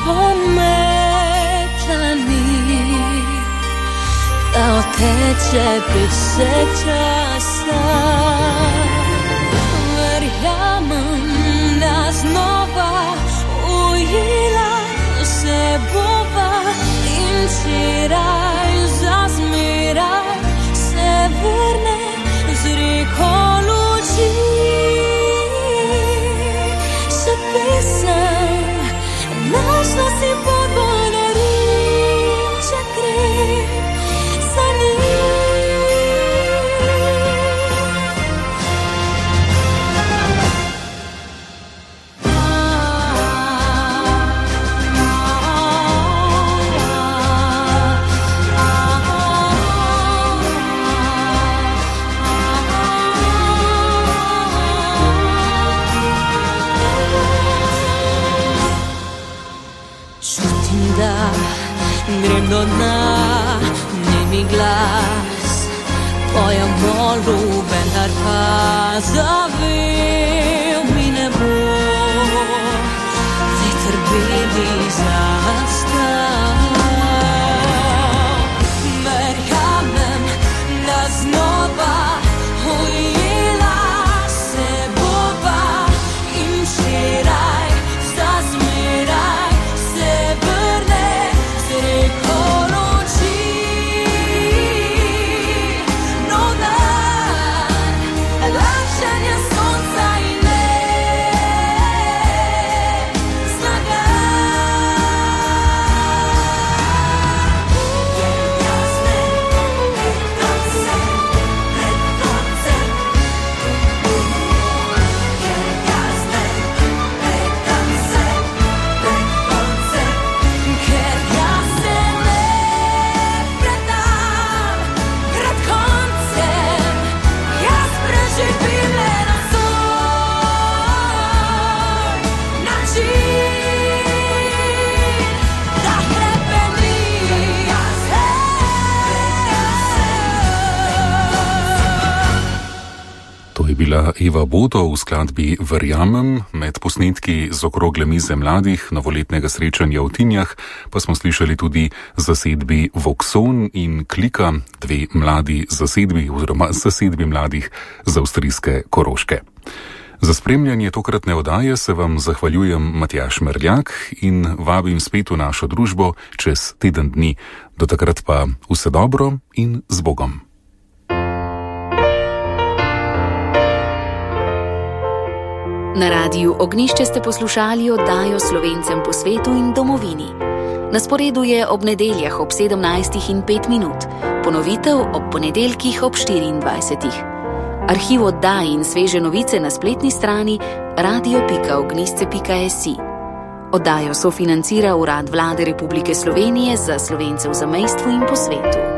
ometlani, da oteče pesek časa. Verjamem, da znova ujela se bova in včeraj zazmeraj se vrne z reko luči. Še pesem našla si pot bolj ne rim, če gre za njim. Grem do dna, nemi glas, pojem molu, vendar pa zavel mi ne bo. Veter beli zastal. Verjamem, da znova ujela se bova in včeraj zazmeraj se vrne z reko luči. Nov dan, lačenja sonca in ne snaga. Jasne, pred koncem, pred koncem. Jasne, pred koncem, pred koncem. Ker jaz se ne predam, pred koncem. Jaz preživim le na svoj način, da hrepeni jaz. To je bila Eva Boto v skladbi Verjamem. Med posnetki z okrogle mize mladih novoletnega srečanja v Tinjah pa smo slišali tudi zasedbi Vokson in Klika, dve mladi zasedbi oziroma zasedbi mladih z avstrijske Koroške. Za spremljanje tokratne oddaje se vam zahvaljujem Matjaž Merljak in vabim spet v našo družbo čez teden dni. Do takrat pa vse dobro in z Bogom. Na radiju Ognjišče ste poslušali oddajo Slovencem po svetu in domovini. Na sporedu je ob nedeljah ob sedemnajstih in pet minut, ponovitev ob ponedeljkih ob štiriindvajsetih. Arhiv oddaj in sveže novice na spletni strani radio pika ognjišče pika si. Oddajo sofinancira Urad Vlade Republike Slovenije za Slovence v zamejstvu in po svetu.